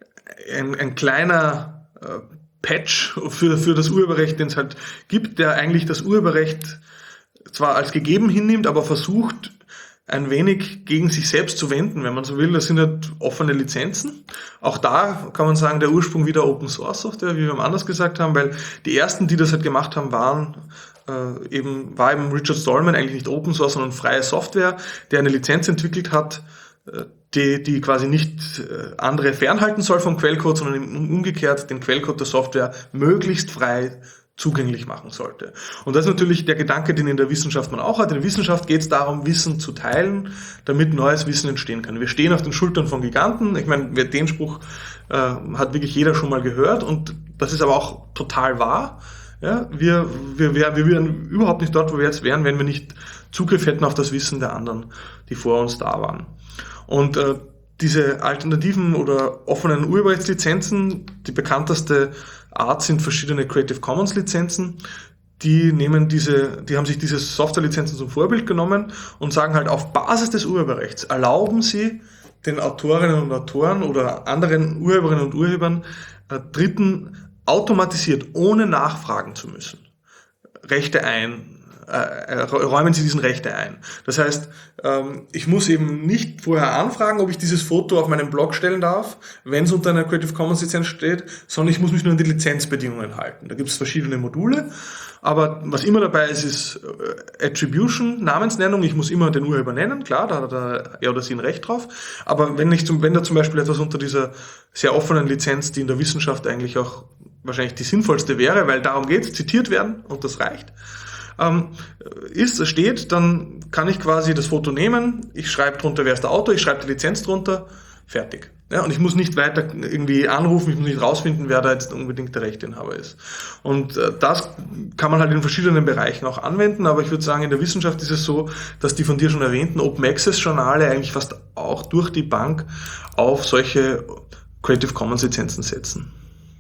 ein, ein kleiner äh, Patch für, für das Urheberrecht, den es halt gibt, der eigentlich das Urheberrecht zwar als gegeben hinnimmt, aber versucht, ein wenig gegen sich selbst zu wenden, wenn man so will. Das sind halt offene Lizenzen. Auch da kann man sagen, der Ursprung wieder Open Source Software, wie wir am anders gesagt haben, weil die ersten, die das halt gemacht haben, waren äh, eben, war eben Richard Stallman, eigentlich nicht Open Source, sondern freie Software, der eine Lizenz entwickelt hat, äh, die, die quasi nicht äh, andere fernhalten soll vom Quellcode, sondern umgekehrt den Quellcode der Software möglichst frei zugänglich machen sollte. Und das ist natürlich der Gedanke, den in der Wissenschaft man auch hat. In der Wissenschaft geht es darum, Wissen zu teilen, damit neues Wissen entstehen kann. Wir stehen auf den Schultern von Giganten. Ich meine, den Spruch äh, hat wirklich jeder schon mal gehört und das ist aber auch total wahr. Ja, wir, wir, wir, wir wären überhaupt nicht dort, wo wir jetzt wären, wenn wir nicht Zugriff hätten auf das Wissen der anderen, die vor uns da waren. Und äh, diese alternativen oder offenen Urheberrechtslizenzen, die bekannteste Art sind verschiedene Creative Commons Lizenzen. Die nehmen diese, die haben sich diese Softwarelizenzen zum Vorbild genommen und sagen halt, auf Basis des Urheberrechts erlauben sie den Autorinnen und Autoren oder anderen Urheberinnen und Urhebern, äh, Dritten automatisiert, ohne nachfragen zu müssen, Rechte ein. Äh, räumen sie diesen Rechte ein. Das heißt, ähm, ich muss eben nicht vorher anfragen, ob ich dieses Foto auf meinem Blog stellen darf, wenn es unter einer Creative Commons Lizenz steht, sondern ich muss mich nur an die Lizenzbedingungen halten. Da gibt es verschiedene Module, aber was immer dabei ist, ist äh, Attribution, Namensnennung. Ich muss immer den Urheber nennen, klar, da hat er, er oder sie ein Recht drauf. Aber wenn ich zum, wenn da zum Beispiel etwas unter dieser sehr offenen Lizenz, die in der Wissenschaft eigentlich auch wahrscheinlich die sinnvollste wäre, weil darum geht es, zitiert werden und das reicht, Ähm, ist, es steht, dann kann ich quasi das Foto nehmen, ich schreibe drunter, wer ist der Autor, ich schreibe die Lizenz drunter, fertig. Ja, und ich muss nicht weiter irgendwie anrufen, ich muss nicht rausfinden, wer da jetzt unbedingt der Rechteinhaber ist. Und äh, das kann man halt in verschiedenen Bereichen auch anwenden, aber ich würde sagen, in der Wissenschaft ist es so, dass die von dir schon erwähnten Open Access Journale eigentlich fast auch durch die Bank auf solche Creative Commons Lizenzen setzen.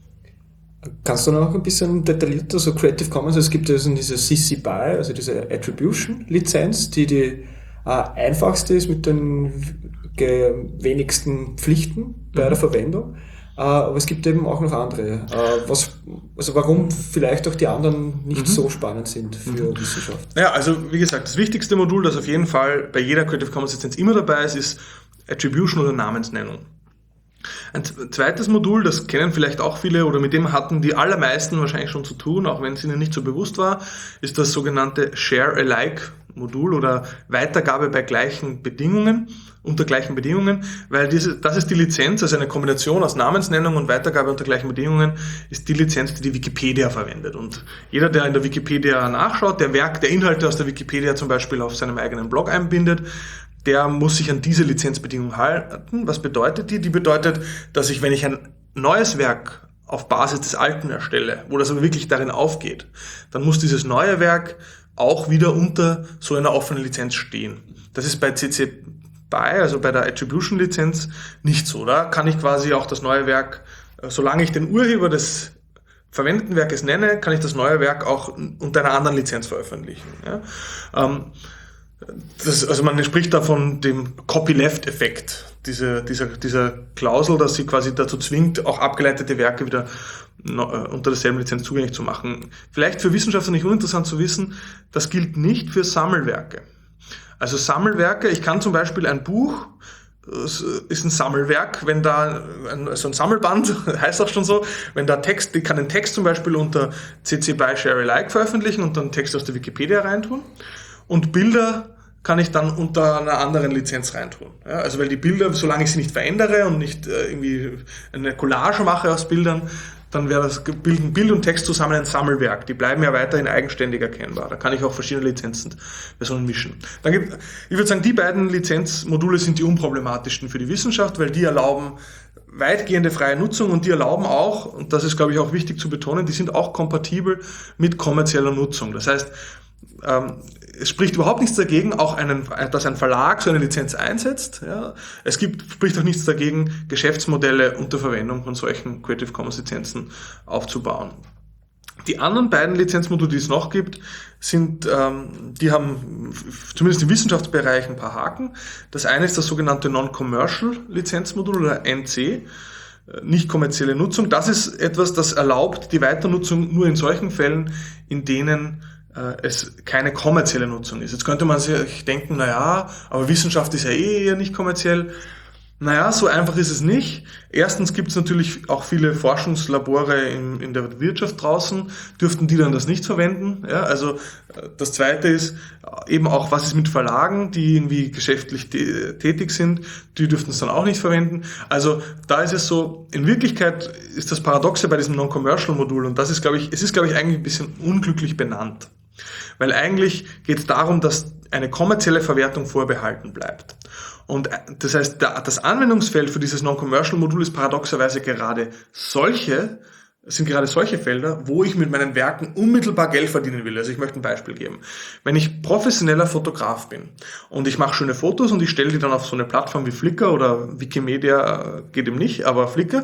Kannst du noch ein bisschen detaillierter, so Creative Commons, es gibt also diese C C B Y, also diese Attribution-Lizenz, die die äh, einfachste ist mit den wenigsten Pflichten bei mhm. der Verwendung, äh, aber es gibt eben auch noch andere. Äh, was, also warum vielleicht auch die anderen nicht mhm. so spannend sind für mhm. Wissenschaft? Ja, also wie gesagt, das wichtigste Modul, das auf jeden Fall bei jeder Creative Commons Lizenz immer dabei ist, ist Attribution oder Namensnennung. Ein zweites Modul, das kennen vielleicht auch viele oder mit dem hatten die allermeisten wahrscheinlich schon zu tun, auch wenn es ihnen nicht so bewusst war, ist das sogenannte Share-alike-Modul oder Weitergabe bei gleichen Bedingungen, unter gleichen Bedingungen, weil diese, das ist die Lizenz, also eine Kombination aus Namensnennung und Weitergabe unter gleichen Bedingungen, ist die Lizenz, die die Wikipedia verwendet. Und jeder, der in der Wikipedia nachschaut, der Werk, der Inhalte aus der Wikipedia zum Beispiel auf seinem eigenen Blog einbindet, der muss sich an diese Lizenzbedingungen halten. Was bedeutet die? Die bedeutet, dass ich, wenn ich ein neues Werk auf Basis des alten erstelle, wo das aber wirklich darin aufgeht, dann muss dieses neue Werk auch wieder unter so einer offenen Lizenz stehen. Das ist bei C C B Y, also bei der Attribution-Lizenz, nicht so. Da kann ich quasi auch das neue Werk, solange ich den Urheber des verwendeten Werkes nenne, kann ich das neue Werk auch unter einer anderen Lizenz veröffentlichen. Ja? Ähm, Das, also man spricht da von dem Copyleft-Effekt, diese, dieser, dieser Klausel, dass sie quasi dazu zwingt, auch abgeleitete Werke wieder unter derselben Lizenz zugänglich zu machen. Vielleicht für Wissenschaftler nicht uninteressant zu wissen, das gilt nicht für Sammelwerke. Also Sammelwerke, ich kann zum Beispiel ein Buch, es ist ein Sammelwerk, wenn da, ein, so ein Sammelband, heißt auch schon so, wenn da Text, ich kann den Text zum Beispiel unter C C B Y Share Alike veröffentlichen und dann Text aus der Wikipedia reintun. Und Bilder kann ich dann unter einer anderen Lizenz reintun. Ja, also weil die Bilder, solange ich sie nicht verändere und nicht äh, irgendwie eine Collage mache aus Bildern, dann wäre das bilden Bild und Text zusammen ein Sammelwerk. Die bleiben ja weiterhin eigenständig erkennbar. Da kann ich auch verschiedene Lizenzversionen mischen. Dann gibt, ich würde sagen, die beiden Lizenzmodule sind die unproblematischsten für die Wissenschaft, weil die erlauben weitgehende freie Nutzung und die erlauben auch, und das ist, glaube ich, auch wichtig zu betonen, die sind auch kompatibel mit kommerzieller Nutzung. Das heißt, ähm, es spricht überhaupt nichts dagegen, auch einen, dass ein Verlag so eine Lizenz einsetzt. Ja. Es gibt, spricht auch nichts dagegen, Geschäftsmodelle unter Verwendung von solchen Creative Commons Lizenzen aufzubauen. Die anderen beiden Lizenzmodule, die es noch gibt, sind, ähm, die haben zumindest im Wissenschaftsbereich ein paar Haken. Das eine ist das sogenannte Non-Commercial Lizenzmodul oder N C. Nicht kommerzielle Nutzung. Das ist etwas, das erlaubt die Weiternutzung nur in solchen Fällen, in denen es keine kommerzielle Nutzung ist. Jetzt könnte man sich denken, naja, aber Wissenschaft ist ja eh eher nicht kommerziell. Naja, so einfach ist es nicht. Erstens gibt es natürlich auch viele Forschungslabore in, in der Wirtschaft draußen. Dürften die dann das nicht verwenden? Ja, also das Zweite ist eben auch, was ist mit Verlagen, die irgendwie geschäftlich tätig sind, die dürften es dann auch nicht verwenden. Also da ist es so, in Wirklichkeit ist das Paradoxe bei diesem Non-Commercial-Modul, und das ist, glaube ich, es ist, glaube ich, eigentlich ein bisschen unglücklich benannt. Weil eigentlich geht es darum, dass eine kommerzielle Verwertung vorbehalten bleibt. Und das heißt, das Anwendungsfeld für dieses Non-Commercial-Modul ist paradoxerweise gerade solche, sind gerade solche Felder, wo ich mit meinen Werken unmittelbar Geld verdienen will. Also ich möchte ein Beispiel geben. Wenn ich professioneller Fotograf bin und ich mache schöne Fotos und ich stelle die dann auf so eine Plattform wie Flickr oder Wikimedia, geht eben nicht, aber Flickr,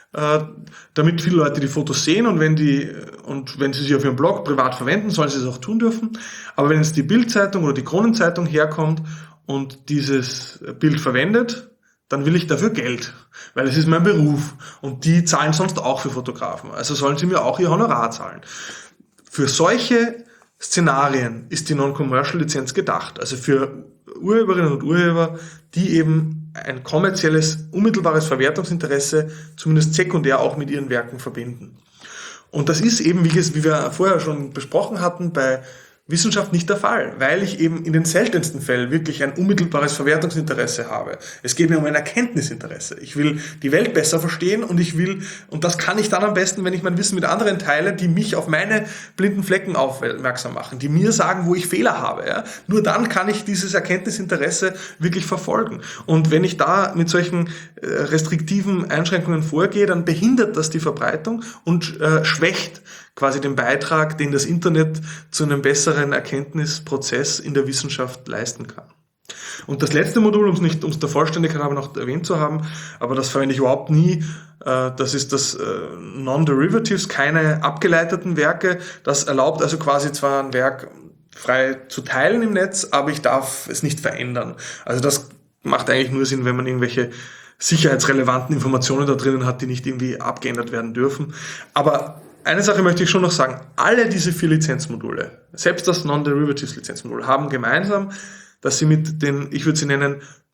damit viele Leute die Fotos sehen, und wenn die und wenn sie sie auf ihrem Blog privat verwenden, sollen sie es auch tun dürfen. Aber wenn jetzt die Bild-Zeitung oder die Kronenzeitung herkommt und dieses Bild verwendet, dann will ich dafür Geld, weil es ist mein Beruf und die zahlen sonst auch für Fotografen. Also sollen sie mir auch ihr Honorar zahlen. Für solche Szenarien ist die Non-Commercial-Lizenz gedacht. Also für Urheberinnen und Urheber, die eben ein kommerzielles, unmittelbares Verwertungsinteresse zumindest sekundär auch mit ihren Werken verbinden. Und das ist eben, wie wir vorher schon besprochen hatten, bei Wissenschaft nicht der Fall, weil ich eben in den seltensten Fällen wirklich ein unmittelbares Verwertungsinteresse habe. Es geht mir um ein Erkenntnisinteresse. Ich will die Welt besser verstehen und ich will, und das kann ich dann am besten, wenn ich mein Wissen mit anderen teile, die mich auf meine blinden Flecken aufmerksam machen, die mir sagen, wo ich Fehler habe. Ja? Nur dann kann ich dieses Erkenntnisinteresse wirklich verfolgen. Und wenn ich da mit solchen restriktiven Einschränkungen vorgehe, dann behindert das die Verbreitung und äh, schwächt quasi den Beitrag, den das Internet zu einem besseren Erkenntnisprozess in der Wissenschaft leisten kann. Und das letzte Modul, um es nicht, um es der Vollständigkeit aber noch erwähnt zu haben, aber das verwende ich überhaupt nie, äh, das ist das äh, Non-Derivatives, keine abgeleiteten Werke. Das erlaubt also quasi zwar ein Werk frei zu teilen im Netz, aber ich darf es nicht verändern. Also das macht eigentlich nur Sinn, wenn man irgendwelche sicherheitsrelevanten Informationen da drinnen hat, die nicht irgendwie abgeändert werden dürfen. Aber eine Sache möchte ich schon noch sagen. Alle diese vier Lizenzmodule, selbst das Non-Derivatives Lizenzmodul, haben gemeinsam, dass sie mit den, ich würde sie nennen,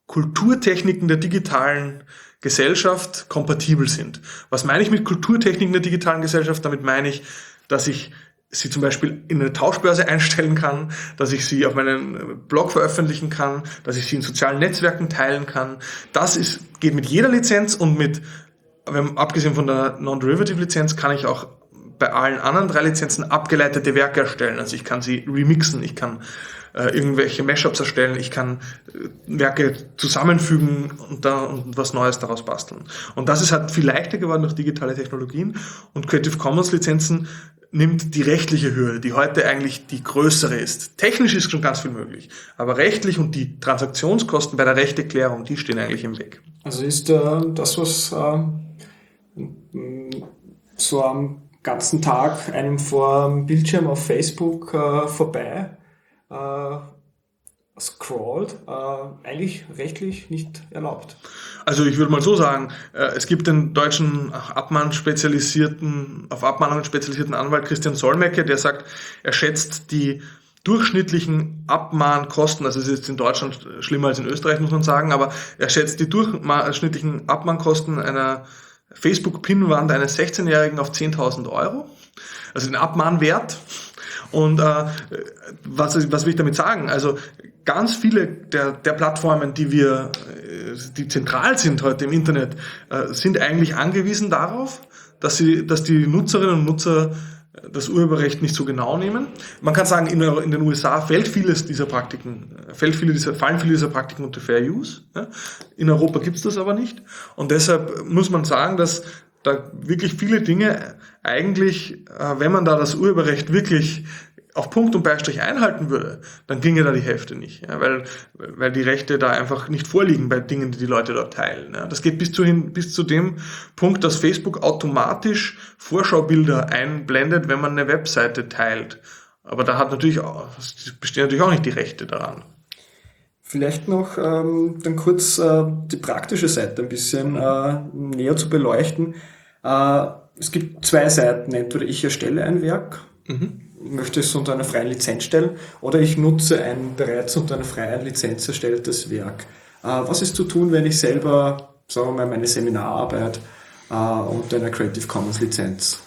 Kulturtechniken der digitalen Gesellschaft kompatibel sind. Was meine ich mit Kulturtechniken der digitalen Gesellschaft? Damit meine ich, dass ich sie zum Beispiel in eine Tauschbörse einstellen kann, dass ich sie auf meinen Blog veröffentlichen kann, dass ich sie in sozialen Netzwerken teilen kann. Das ist, geht mit jeder Lizenz und mit, abgesehen von der Non-Derivative-Lizenz, kann ich auch bei allen anderen drei Lizenzen abgeleitete Werke erstellen. Also ich kann sie remixen, ich kann äh, irgendwelche Mashups erstellen, ich kann äh, Werke zusammenfügen und da und was Neues daraus basteln. Und das ist halt viel leichter geworden durch digitale Technologien, und Creative Commons Lizenzen nimmt die rechtliche Hürde, die heute eigentlich die größere ist. Technisch ist schon ganz viel möglich, aber rechtlich und die Transaktionskosten bei der Rechteklärung, die stehen eigentlich im Weg. Also ist äh, das, was äh, so am ganzen Tag einem vor dem Bildschirm auf Facebook äh, vorbei äh, scrollt, äh, eigentlich rechtlich nicht erlaubt. Also ich würde mal so sagen, äh, es gibt den deutschen Abmahn spezialisierten, auf Abmahnungen spezialisierten Anwalt Christian Solmecke, der sagt, er schätzt die durchschnittlichen Abmahnkosten, also es ist jetzt in Deutschland schlimmer als in Österreich, muss man sagen, aber er schätzt die durchschnittlichen Abmahnkosten einer Facebook-Pinwand eines sechzehnjährigen auf zehntausend Euro, also den Abmahnwert. Und äh, was, was will ich damit sagen? Also ganz viele der, der Plattformen, die wir, die zentral sind heute im Internet, äh, sind eigentlich angewiesen darauf, dass sie, dass die Nutzerinnen und Nutzer das Urheberrecht nicht so genau nehmen. Man kann sagen, in, in den U S A fällt vieles dieser Praktiken, fällt viele dieser, fallen viele dieser Praktiken unter Fair Use. Ja? In Europa gibt es das aber nicht. Und deshalb muss man sagen, dass da wirklich viele Dinge eigentlich, wenn man da das Urheberrecht wirklich auf Punkt und Beistrich einhalten würde, dann ginge da die Hälfte nicht, ja, weil, weil die Rechte da einfach nicht vorliegen bei Dingen, die die Leute dort teilen. Ja. Das geht bis zu, hin, bis zu dem Punkt, dass Facebook automatisch Vorschaubilder einblendet, wenn man eine Webseite teilt. Aber da hat natürlich auch, bestehen natürlich auch nicht die Rechte daran. Vielleicht noch ähm, dann kurz äh, die praktische Seite ein bisschen äh, näher zu beleuchten. Äh, es gibt zwei Seiten. Entweder ich erstelle ein Werk, mhm. möchte es unter einer freien Lizenz stellen, oder ich nutze ein bereits unter einer freien Lizenz erstelltes Werk. Äh, was ist zu tun, wenn ich selber, sagen wir mal, meine Seminararbeit äh, unter einer Creative Commons Lizenz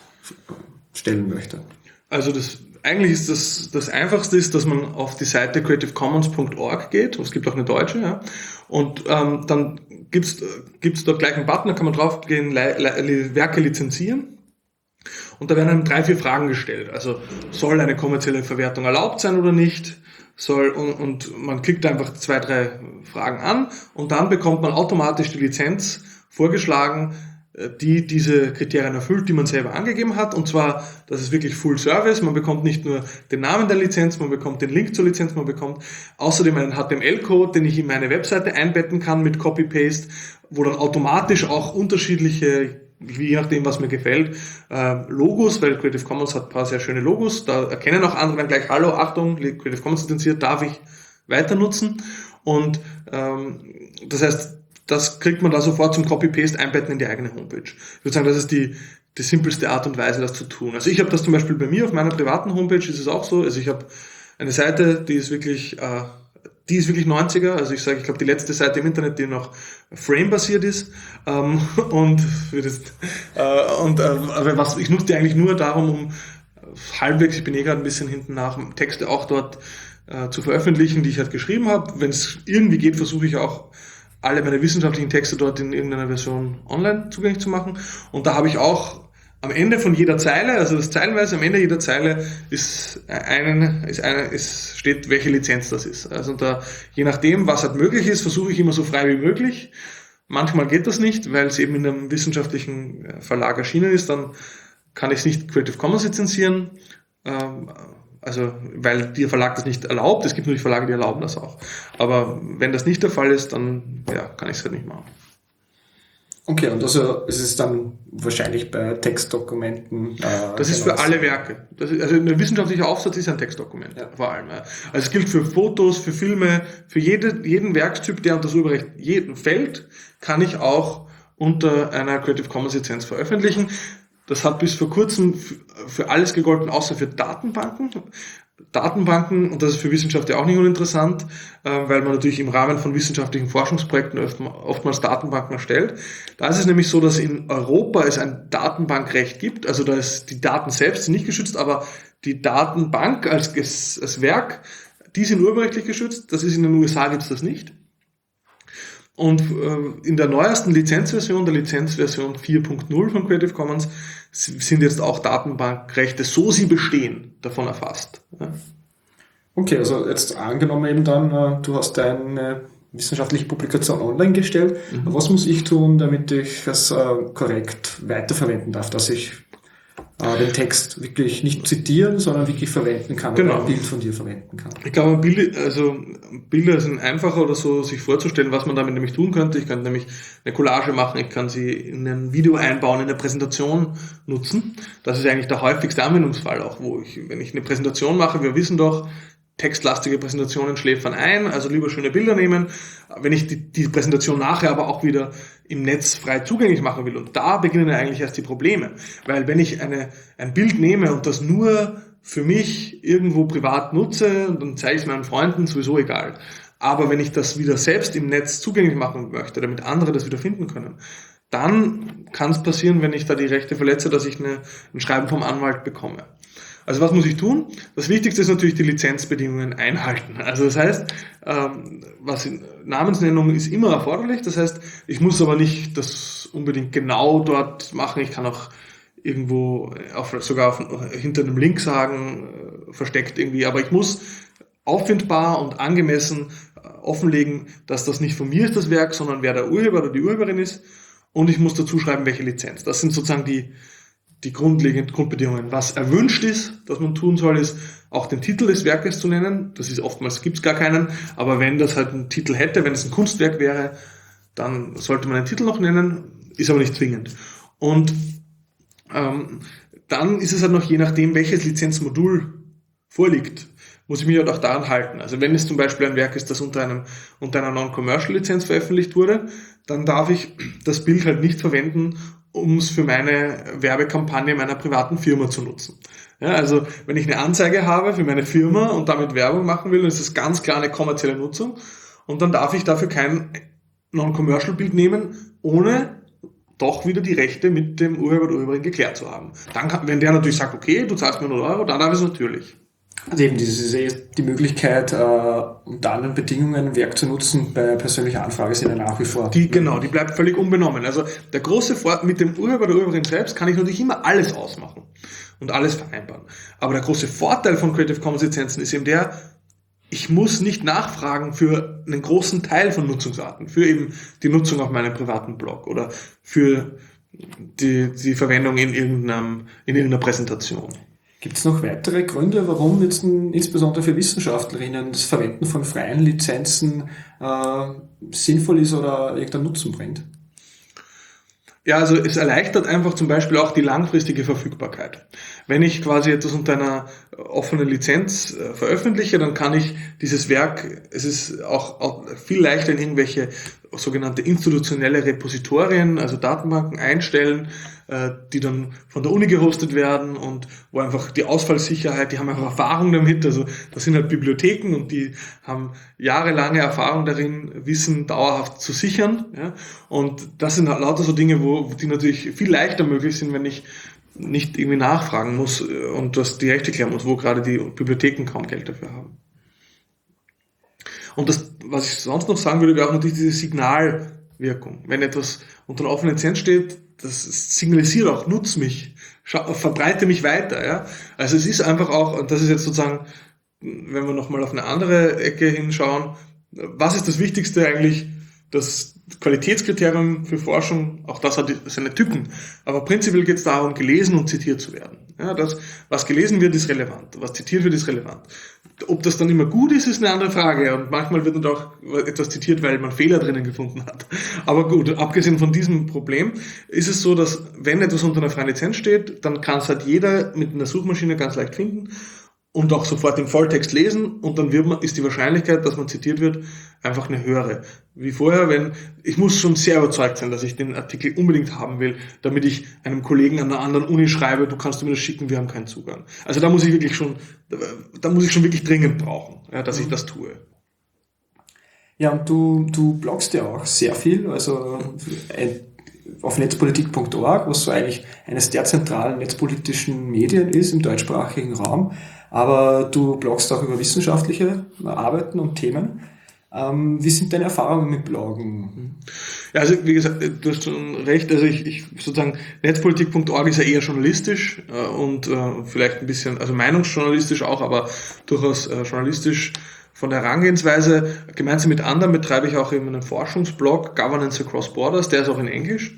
stellen möchte? Also das eigentlich ist das, das Einfachste ist, dass man auf die Seite creative commons punkt org geht. Es gibt auch eine deutsche, ja. Und ähm, dann gibt's gibt's dort gleich einen Button, da kann man draufgehen, Le- Le- Werke lizenzieren. Und da werden einem drei, vier Fragen gestellt. Also soll eine kommerzielle Verwertung erlaubt sein oder nicht? Soll und, und man klickt einfach zwei, drei Fragen an und dann bekommt man automatisch die Lizenz vorgeschlagen, die diese Kriterien erfüllt, die man selber angegeben hat. Und zwar, das ist wirklich Full Service. Man bekommt nicht nur den Namen der Lizenz, man bekommt den Link zur Lizenz, man bekommt außerdem einen H T M L-Code, den ich in meine Webseite einbetten kann mit Copy-Paste, wo dann automatisch auch unterschiedliche, je nachdem, was mir gefällt, äh, Logos, weil Creative Commons hat ein paar sehr schöne Logos, da erkennen auch andere dann gleich, hallo, Achtung, Creative Commons lizenziert, darf ich weiter nutzen. Und ähm, das heißt, das kriegt man da sofort zum Copy-Paste einbetten in die eigene Homepage. Ich würde sagen, das ist die, die simpelste Art und Weise, das zu tun. Also ich habe das zum Beispiel bei mir auf meiner privaten Homepage, ist es auch so. Also ich habe eine Seite, die ist wirklich, äh, die ist wirklich neunziger. Also ich sage, ich glaube, die letzte Seite im Internet, die noch Frame-basiert ist. Ähm, und für das, äh, und äh, aber was, ich nutze die eigentlich nur darum, um halbwegs, ich bin eh gerade ein bisschen hinten nach, Texte auch dort äh, zu veröffentlichen, die ich halt geschrieben habe. Wenn es irgendwie geht, versuche ich auch alle meine wissenschaftlichen Texte dort in irgendeiner Version online zugänglich zu machen. Und da habe ich auch am Ende von jeder Zeile, also das zeilenweise, am Ende jeder Zeile ist einen, ist eine, ist, steht, welche Lizenz das ist. Also da, je nachdem, was halt möglich ist, versuche ich immer so frei wie möglich. Manchmal geht das nicht, weil es eben in einem wissenschaftlichen Verlag erschienen ist, dann kann ich es nicht Creative Commons lizenzieren. Ähm, Also, weil der Verlag das nicht erlaubt. Es gibt natürlich Verlage, die erlauben das auch. Aber wenn das nicht der Fall ist, dann ja, kann ich es halt nicht machen. Okay, und also es ist dann wahrscheinlich bei Textdokumenten. Äh, das ist für alle Werke. Das ist, also ein wissenschaftlicher Aufsatz ist ein Textdokument, ja. Vor allem. Ja. Also es gilt für Fotos, für Filme, für jede, jeden Werkstyp, der unter das Urheberrecht jeden fällt, kann ich auch unter einer Creative Commons Lizenz veröffentlichen. Das hat bis vor kurzem für alles gegolten, außer für Datenbanken. Datenbanken, und das ist für Wissenschaft ja auch nicht uninteressant, weil man natürlich im Rahmen von wissenschaftlichen Forschungsprojekten oftmals Datenbanken erstellt. Da ist es nämlich so, dass in Europa es ein Datenbankrecht gibt, also da ist die Daten selbst sind nicht geschützt, aber die Datenbank als, als Werk, die sind urheberrechtlich geschützt, das ist in den U S A gibt es das nicht. Und in der neuesten Lizenzversion, der Lizenzversion vier Punkt null von Creative Commons, sind jetzt auch Datenbankrechte, so sie bestehen, davon erfasst. Ja. Okay, also jetzt angenommen eben dann, du hast deine wissenschaftliche Publikation online gestellt. Mhm. Was muss ich tun, damit ich das korrekt weiterverwenden darf, dass ich den Text wirklich nicht zitieren, sondern wirklich verwenden kann, genau. oder ein Bild von dir verwenden kann? Ich glaube, Bilder, also Bilder sind einfacher oder so, sich vorzustellen, was man damit nämlich tun könnte. Ich könnte nämlich eine Collage machen, ich kann sie in ein Video einbauen, in eine Präsentation nutzen. Das ist eigentlich der häufigste Anwendungsfall auch, wo ich, wenn ich eine Präsentation mache, wir wissen doch, textlastige Präsentationen schläfern ein, also lieber schöne Bilder nehmen. Wenn ich die, die Präsentation nachher aber auch wieder im Netz frei zugänglich machen will, und da beginnen ja eigentlich erst die Probleme. Weil wenn ich eine, ein Bild nehme und das nur für mich irgendwo privat nutze, dann zeige ich es meinen Freunden, sowieso egal. Aber wenn ich das wieder selbst im Netz zugänglich machen möchte, damit andere das wieder finden können, dann kann es passieren, wenn ich da die Rechte verletze, dass ich eine, ein Schreiben vom Anwalt bekomme. Also was muss ich tun? Das Wichtigste ist natürlich die Lizenzbedingungen einhalten. Also das heißt, ähm, was in Namensnennung ist immer erforderlich. Das heißt, ich muss aber nicht das unbedingt genau dort machen. Ich kann auch irgendwo auf, sogar auf, hinter einem Link sagen, äh, versteckt irgendwie. Aber ich muss auffindbar und angemessen äh, offenlegen, dass das nicht von mir ist, das Werk, sondern wer der Urheber oder die Urheberin ist. Und ich muss dazu schreiben, welche Lizenz. Das sind sozusagen die die grundlegenden Grundbedingungen. Was erwünscht ist, dass man tun soll, ist auch den Titel des Werkes zu nennen. Das ist oftmals, gibt es gar keinen, aber wenn das halt einen Titel hätte, wenn es ein Kunstwerk wäre, dann sollte man einen Titel noch nennen, ist aber nicht zwingend. Und ähm, dann ist es halt noch je nachdem, welches Lizenzmodul vorliegt, muss ich mich halt auch daran halten. Also wenn es zum Beispiel ein Werk ist, das unter, einem, unter einer Non-Commercial-Lizenz veröffentlicht wurde, dann darf ich das Bild halt nicht verwenden, um es für meine Werbekampagne meiner privaten Firma zu nutzen. Ja, also wenn ich eine Anzeige habe für meine Firma und damit Werbung machen will, dann ist das ganz klar eine kommerzielle Nutzung, und dann darf ich dafür kein Non-Commercial-Bild nehmen, ohne doch wieder die Rechte mit dem Urheber oder Urheberin geklärt zu haben. Dann kann, wenn der natürlich sagt, okay, du zahlst mir null Euro, dann darf ich es natürlich. Also eben diese, die Möglichkeit, äh, unter anderen Bedingungen ein Werk zu nutzen bei persönlicher Anfrage sind ja nach wie vor. Die, genau, die bleibt völlig unbenommen. Also der große Vorteil mit dem Urheber oder Urheberin selbst kann ich natürlich immer alles ausmachen und alles vereinbaren. Aber der große Vorteil von Creative Commons Lizenzen ist eben der, ich muss nicht nachfragen für einen großen Teil von Nutzungsarten, für eben die Nutzung auf meinem privaten Blog oder für die, die Verwendung in irgendeinem, in irgendeiner Präsentation. Gibt es noch weitere Gründe, warum jetzt ein, insbesondere für Wissenschaftlerinnen das Verwenden von freien Lizenzen äh, sinnvoll ist oder irgendeinen Nutzen bringt? Ja, also es erleichtert einfach zum Beispiel auch die langfristige Verfügbarkeit. Wenn ich quasi etwas unter einer offenen Lizenz äh, veröffentliche, dann kann ich dieses Werk, es ist auch, auch viel leichter in irgendwelche sogenannte institutionelle Repositorien, also Datenbanken einstellen, äh, die dann von der Uni gehostet werden und wo einfach die Ausfallsicherheit, die haben einfach Erfahrung damit, also das sind halt Bibliotheken und die haben jahrelange Erfahrung darin, Wissen dauerhaft zu sichern, ja? Und das sind halt lauter so Dinge, wo die natürlich viel leichter möglich sind, wenn ich nicht irgendwie nachfragen muss und das direkt erklären muss, wo gerade die Bibliotheken kaum Geld dafür haben. Und das, was ich sonst noch sagen würde, wäre auch natürlich diese Signalwirkung. Wenn etwas unter einer offenen Lizenz steht, das signalisiert auch, nutz mich, schau, verbreite mich weiter. Ja? Also es ist einfach auch, und das ist jetzt sozusagen, wenn wir nochmal auf eine andere Ecke hinschauen, was ist das Wichtigste eigentlich? Das Qualitätskriterium für Forschung, auch das hat seine Tücken. Aber prinzipiell geht es darum, gelesen und zitiert zu werden. Ja, das, was gelesen wird, ist relevant. Was zitiert wird, ist relevant. Ob das dann immer gut ist, ist eine andere Frage. Und manchmal wird dann auch etwas zitiert, weil man Fehler drinnen gefunden hat. Aber gut, abgesehen von diesem Problem ist es so, dass wenn etwas unter einer freien Lizenz steht, dann kann es halt jeder mit einer Suchmaschine ganz leicht finden. und auch sofort den Volltext lesen und dann wird man, ist die Wahrscheinlichkeit, dass man zitiert wird, einfach eine höhere. Wie vorher, wenn, ich muss schon sehr überzeugt sein, dass ich den Artikel unbedingt haben will, damit ich einem Kollegen an einer anderen Uni schreibe, du kannst mir das schicken, wir haben keinen Zugang. Also da muss ich wirklich schon, da muss ich schon wirklich dringend brauchen, ja, dass ich das tue. Ja, und du, du bloggst ja auch sehr viel, also ein auf netzpolitik punkt org, was so eigentlich eines der zentralen netzpolitischen Medien ist im deutschsprachigen Raum. Aber du bloggst auch über wissenschaftliche Arbeiten und Themen. Ähm, wie sind deine Erfahrungen mit Bloggen? Ja, also wie gesagt, du hast schon recht. Also ich, ich sozusagen netzpolitik punkt org ist ja eher journalistisch äh, und äh, vielleicht ein bisschen, also meinungsjournalistisch auch, aber durchaus äh, journalistisch. Von der Herangehensweise, gemeinsam mit anderen betreibe ich auch eben einen Forschungsblog, Governance Across Borders, der ist auch in Englisch.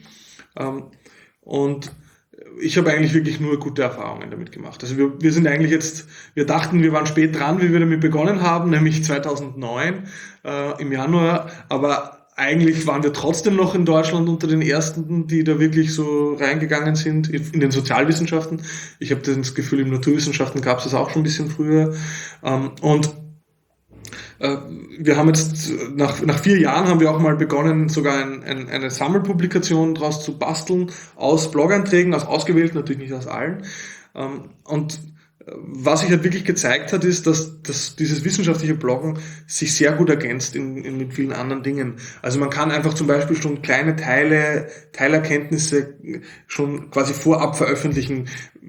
Und ich habe eigentlich wirklich nur gute Erfahrungen damit gemacht. Also wir, wir sind eigentlich jetzt, wir dachten, wir waren spät dran, wie wir damit begonnen haben, nämlich zweitausendneun äh, im Januar, aber eigentlich waren wir trotzdem noch in Deutschland unter den Ersten, die da wirklich so reingegangen sind, in den Sozialwissenschaften. Ich habe das Gefühl, in Naturwissenschaften gab es das auch schon ein bisschen früher. Und wir haben jetzt, nach, nach vier Jahren haben wir auch mal begonnen, sogar ein, ein, eine Sammelpublikation daraus zu basteln, aus Blog-Einträgen, aus ausgewählten, natürlich nicht aus allen. Und was sich halt wirklich gezeigt hat, ist, dass, dass dieses wissenschaftliche Bloggen sich sehr gut ergänzt in, in, mit vielen anderen Dingen. Also man kann einfach zum Beispiel schon kleine Teile, Teilerkenntnisse schon quasi vorab veröffentlichen.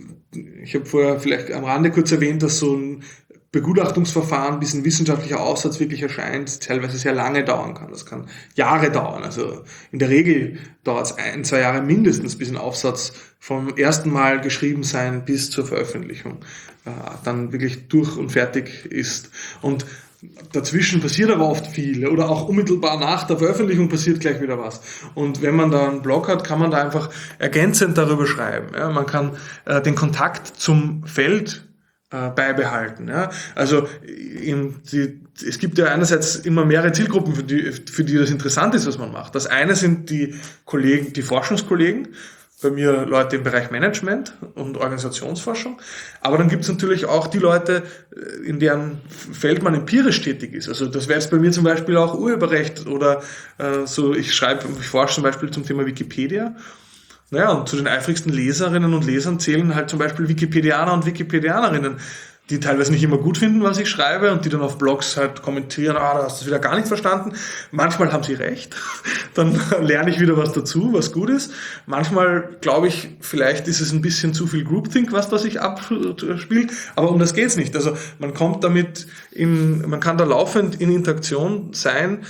Ich habe vorher vielleicht am Rande kurz erwähnt, dass so ein Begutachtungsverfahren, bis ein wissenschaftlicher Aufsatz wirklich erscheint, teilweise sehr lange dauern kann. Das kann Jahre dauern. Also in der Regel dauert es ein, zwei Jahre mindestens, bis ein Aufsatz vom ersten Mal geschrieben sein bis zur Veröffentlichung äh, dann wirklich durch und fertig ist. Und dazwischen passiert aber oft viel oder auch unmittelbar nach der Veröffentlichung passiert gleich wieder was. Und wenn man da einen Blog hat, kann man da einfach ergänzend darüber schreiben. Ja, man kann äh, den Kontakt zum Feld beibehalten. Ja. Also in die, es gibt ja einerseits immer mehrere Zielgruppen, für die, für die das interessant ist, was man macht. Das eine sind die Kollegen, die Forschungskollegen, bei mir Leute im Bereich Management und Organisationsforschung, aber dann gibt es natürlich auch die Leute, in deren Feld man empirisch tätig ist. Also das wäre jetzt bei mir zum Beispiel auch Urheberrecht oder äh, so, ich schreibe, ich forsche zum Beispiel zum Thema Wikipedia. Naja, und zu den eifrigsten Leserinnen und Lesern zählen halt zum Beispiel Wikipedianer und Wikipedianerinnen, die teilweise nicht immer gut finden, was ich schreibe und die dann auf Blogs halt kommentieren, ah, da hast du wieder gar nicht verstanden. Manchmal haben sie recht, dann lerne ich wieder was dazu, was gut ist. Manchmal glaube ich, vielleicht ist es ein bisschen zu viel Groupthink, was da sich abspielt, aber um das geht's nicht. Also man kommt damit in, man kann da laufend in Interaktion sein.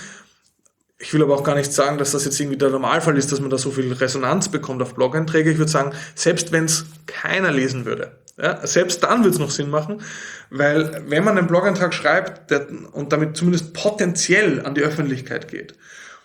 Ich will aber auch gar nicht sagen, dass das jetzt irgendwie der Normalfall ist, dass man da so viel Resonanz bekommt auf Blog-Einträge. Ich würde sagen, selbst wenn es keiner lesen würde, ja, selbst dann wird es noch Sinn machen, weil wenn man einen Blog-Eintrag schreibt der, und damit zumindest potenziell an die Öffentlichkeit geht,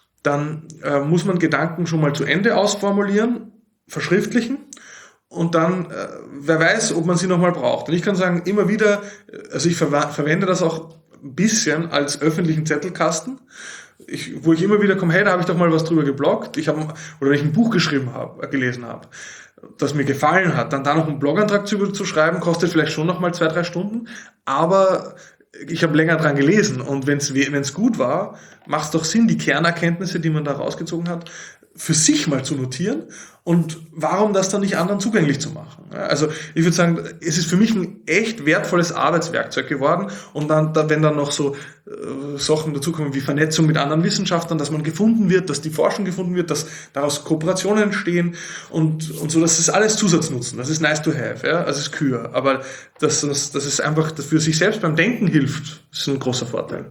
dann äh, muss man Gedanken schon mal zu Ende ausformulieren, verschriftlichen und dann, äh, wer weiß, ob man sie nochmal braucht. Und ich kann sagen, immer wieder, also ich ver- verwende das auch ein bisschen als öffentlichen Zettelkasten, Ich, wo ich immer wieder komme, hey, da habe ich doch mal was drüber gebloggt, ich habe oder wenn ich ein Buch geschrieben habe, gelesen habe, das mir gefallen hat, dann da noch einen Blogantrag zu, zu schreiben, kostet vielleicht schon noch mal zwei, drei Stunden, aber ich habe länger dran gelesen und wenn es gut war, macht es doch Sinn, die Kernerkenntnisse, die man da rausgezogen hat, für sich mal zu notieren und warum das dann nicht anderen zugänglich zu machen. Also ich würde sagen, es ist für mich ein echt wertvolles Arbeitswerkzeug geworden und dann, wenn dann noch so äh, Sachen dazukommen wie Vernetzung mit anderen Wissenschaftlern, dass man gefunden wird, dass die Forschung gefunden wird, dass daraus Kooperationen entstehen und, und so, das ist alles Zusatznutzen, das ist nice to have, ja, also ist Kür, aber das, das, das ist einfach, das für sich selbst beim Denken hilft, das ist ein großer Vorteil.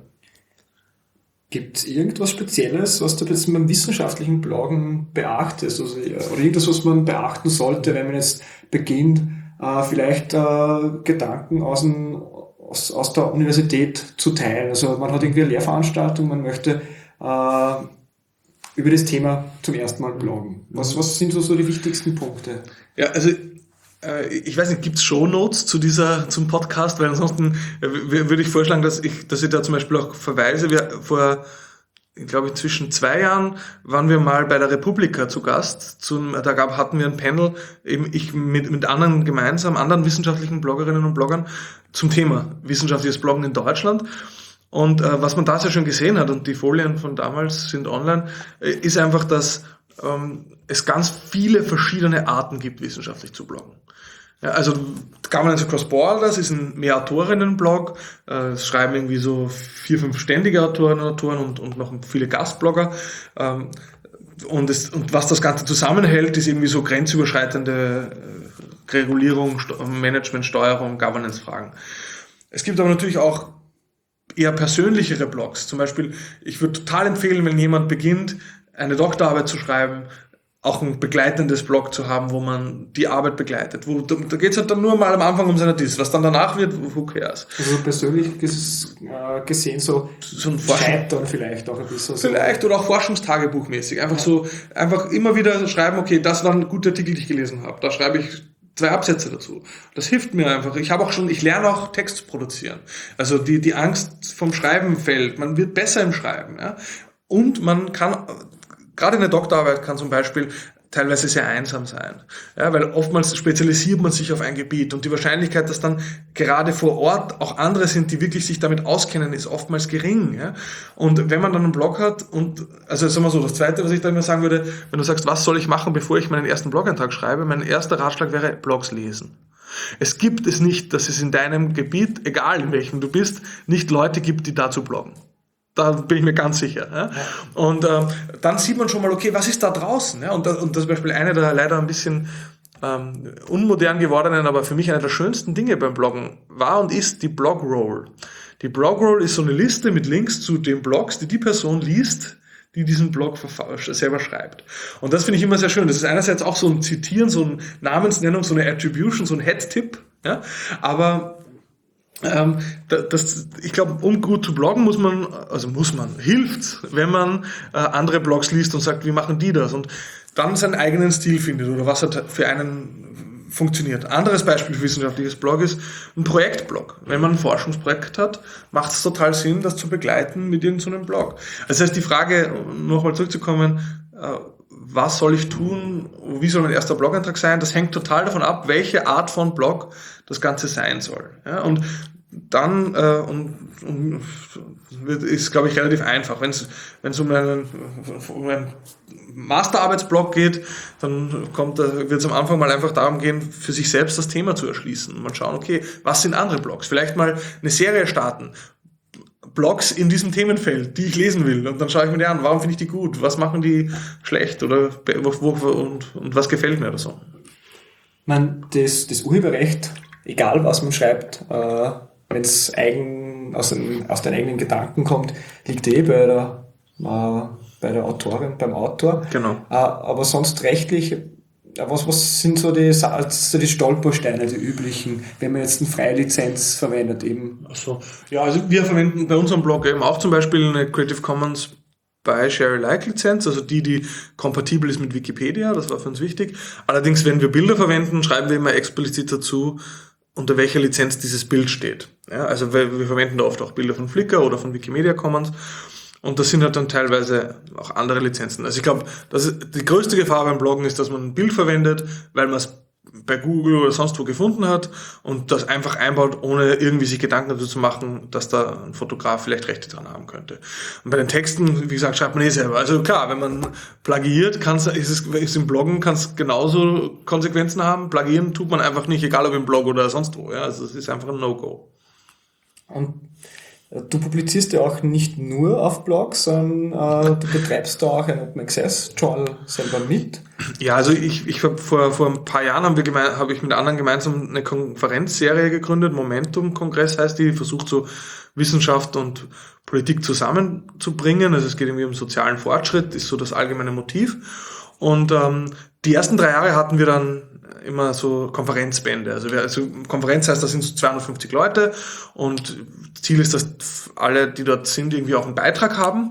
Gibt es irgendwas Spezielles, was du jetzt beim wissenschaftlichen Bloggen beachtest? Also, oder irgendwas, was man beachten sollte, wenn man jetzt beginnt, äh, vielleicht äh, Gedanken aus, dem, aus, aus der Universität zu teilen? Also man hat irgendwie eine Lehrveranstaltung, man möchte äh, über das Thema zum ersten Mal bloggen. Was, was sind so, so die wichtigsten Punkte? Ja, also ich weiß nicht, gibt es Shownotes zu dieser, zum Podcast? Weil ansonsten würde ich vorschlagen, dass ich, dass ich da zum Beispiel auch verweise. Wir, vor, ich glaube, zwischen zwei Jahren waren wir mal bei der Republika zu Gast. Zum, da gab, hatten wir ein Panel, eben ich mit, mit anderen gemeinsam, anderen wissenschaftlichen Bloggerinnen und Bloggern zum Thema wissenschaftliches Bloggen in Deutschland. Und äh, was man da sehr schön gesehen hat, und die Folien von damals sind online, äh, ist einfach, dass ähm, es ganz viele verschiedene Arten gibt, wissenschaftlich zu bloggen. Ja, also Governance Across Borders ist ein Mehr-Autorinnen-Blog, äh, es schreiben irgendwie so vier, fünf ständige Autorinnen und Autoren und, und noch viele Gastblogger. Ähm, und, es, und was das Ganze zusammenhält, ist irgendwie so grenzüberschreitende äh, Regulierung, St- Management, Steuerung, Governance-Fragen. Es gibt aber natürlich auch eher persönlichere Blogs. Zum Beispiel, ich würde total empfehlen, wenn jemand beginnt, eine Doktorarbeit zu schreiben, auch ein begleitendes Blog zu haben, wo man die Arbeit begleitet. Wo, da da geht es halt dann nur mal am Anfang um seine Diss. Was dann danach wird, who cares? Also persönlich ges, äh, gesehen so, So ein Scheitern vielleicht auch ein bisschen. So. Vielleicht, oder auch Forschungstagebuchmäßig. Einfach so, einfach immer wieder schreiben, okay, das war ein guter Artikel, den ich gelesen habe. Da schreibe ich zwei Absätze dazu. Das hilft mir einfach. Ich habe auch schon, ich lerne auch Text zu produzieren. Also die, die Angst vom Schreiben fällt. Man wird besser im Schreiben, ja. Und man kann, gerade eine Doktorarbeit kann zum Beispiel teilweise sehr einsam sein, ja, weil oftmals spezialisiert man sich auf ein Gebiet und die Wahrscheinlichkeit, dass dann gerade vor Ort auch andere sind, die wirklich sich damit auskennen, ist oftmals gering. Ja. Und wenn man dann einen Blog hat und, also sagen wir so, das Zweite, was ich da immer sagen würde, wenn du sagst, was soll ich machen, bevor ich meinen ersten Blog-Eintrag schreibe, mein erster Ratschlag wäre, Blogs lesen. Es gibt es nicht, dass es in deinem Gebiet, egal in welchem du bist, nicht Leute gibt, die dazu bloggen. Da bin ich mir ganz sicher. Ja? Und ähm, dann sieht man schon mal, okay, was ist da draußen? Ja? Und, da, und das ist zum Beispiel eine der leider ein bisschen ähm, unmodern gewordenen, aber für mich eine der schönsten Dinge beim Bloggen war und ist die Blogroll. Die Blogroll ist so eine Liste mit Links zu den Blogs, die die Person liest, die diesen Blog selber schreibt. Und das finde ich immer sehr schön. Das ist einerseits auch so ein Zitieren, so eine Namensnennung, so eine Attribution, so ein Head-Tipp. Ja? Aber Ähm, das, ich glaube, um gut zu bloggen muss man, also muss man, hilft's, wenn man äh, andere Blogs liest und sagt, wie machen die das? Und dann seinen eigenen Stil findet oder was halt für einen funktioniert. Anderes Beispiel für wissenschaftliches Blog ist ein Projektblog. Wenn man ein Forschungsprojekt hat, macht es total Sinn, das zu begleiten mit irgendeinem Blog. Das heißt, die Frage, nochmal zurückzukommen, äh, was soll ich tun, wie soll mein erster Blog-Eintrag sein, das hängt total davon ab, welche Art von Blog das Ganze sein soll. Ja, und dann äh, und, und ist, glaube ich, relativ einfach. Wenn es wenn es um einen, um einen Masterarbeitsblog geht, dann kommt wird es am Anfang mal einfach darum gehen, für sich selbst das Thema zu erschließen. Und mal schauen, okay, was sind andere Blogs? Vielleicht mal eine Serie starten. Blogs in diesem Themenfeld, die ich lesen will. Und dann schaue ich mir die an, warum finde ich die gut? Was machen die schlecht? Oder wo, wo, und, und was gefällt mir oder so? Man, das, das Urheberrecht, egal was man schreibt, äh, wenn es eigen, aus, den, aus den eigenen Gedanken kommt, liegt eh bei der, äh, bei der Autorin, beim Autor. Genau. Äh, aber sonst rechtlich, was, was sind so die, so die Stolpersteine, die üblichen, wenn man jetzt eine Freilizenz verwendet eben? Ach so. Ja, also wir verwenden bei unserem Blog eben auch zum Beispiel eine Creative Commons by Share Alike Lizenz, also die, die kompatibel ist mit Wikipedia, das war für uns wichtig. Allerdings, wenn wir Bilder verwenden, schreiben wir immer explizit dazu, unter welcher Lizenz dieses Bild steht. Ja, also wir, wir verwenden da oft auch Bilder von Flickr oder von Wikimedia Commons. Und das sind halt dann teilweise auch andere Lizenzen. Also ich glaube, das ist, die größte Gefahr beim Bloggen ist, dass man ein Bild verwendet, weil man es bei Google oder sonst wo gefunden hat und das einfach einbaut, ohne irgendwie sich Gedanken dazu zu machen, dass da ein Fotograf vielleicht Rechte dran haben könnte. Und bei den Texten, wie gesagt, schreibt man eh selber. Also klar, wenn man plagiiert, kann's, ist es ist im Bloggen kann es genauso Konsequenzen haben. Plagieren tut man einfach nicht, egal ob im Blog oder sonst wo. Ja, also es ist einfach ein No-Go. Und du publizierst ja auch nicht nur auf Blogs, sondern äh, du betreibst da auch ein Open Access Journal selber mit. Ja, also ich, ich vor, vor ein paar Jahren haben wir geme- habe ich mit anderen gemeinsam eine Konferenzserie gegründet, Momentum-Kongress heißt die, versucht so Wissenschaft und Politik zusammenzubringen. Also es geht irgendwie um sozialen Fortschritt, ist so das allgemeine Motiv. Und ähm, die ersten drei Jahre hatten wir dann immer so Konferenzbände. Also, wir, also Konferenz heißt, da sind so zweihundertfünfzig Leute und Ziel ist, dass alle, die dort sind, irgendwie auch einen Beitrag haben.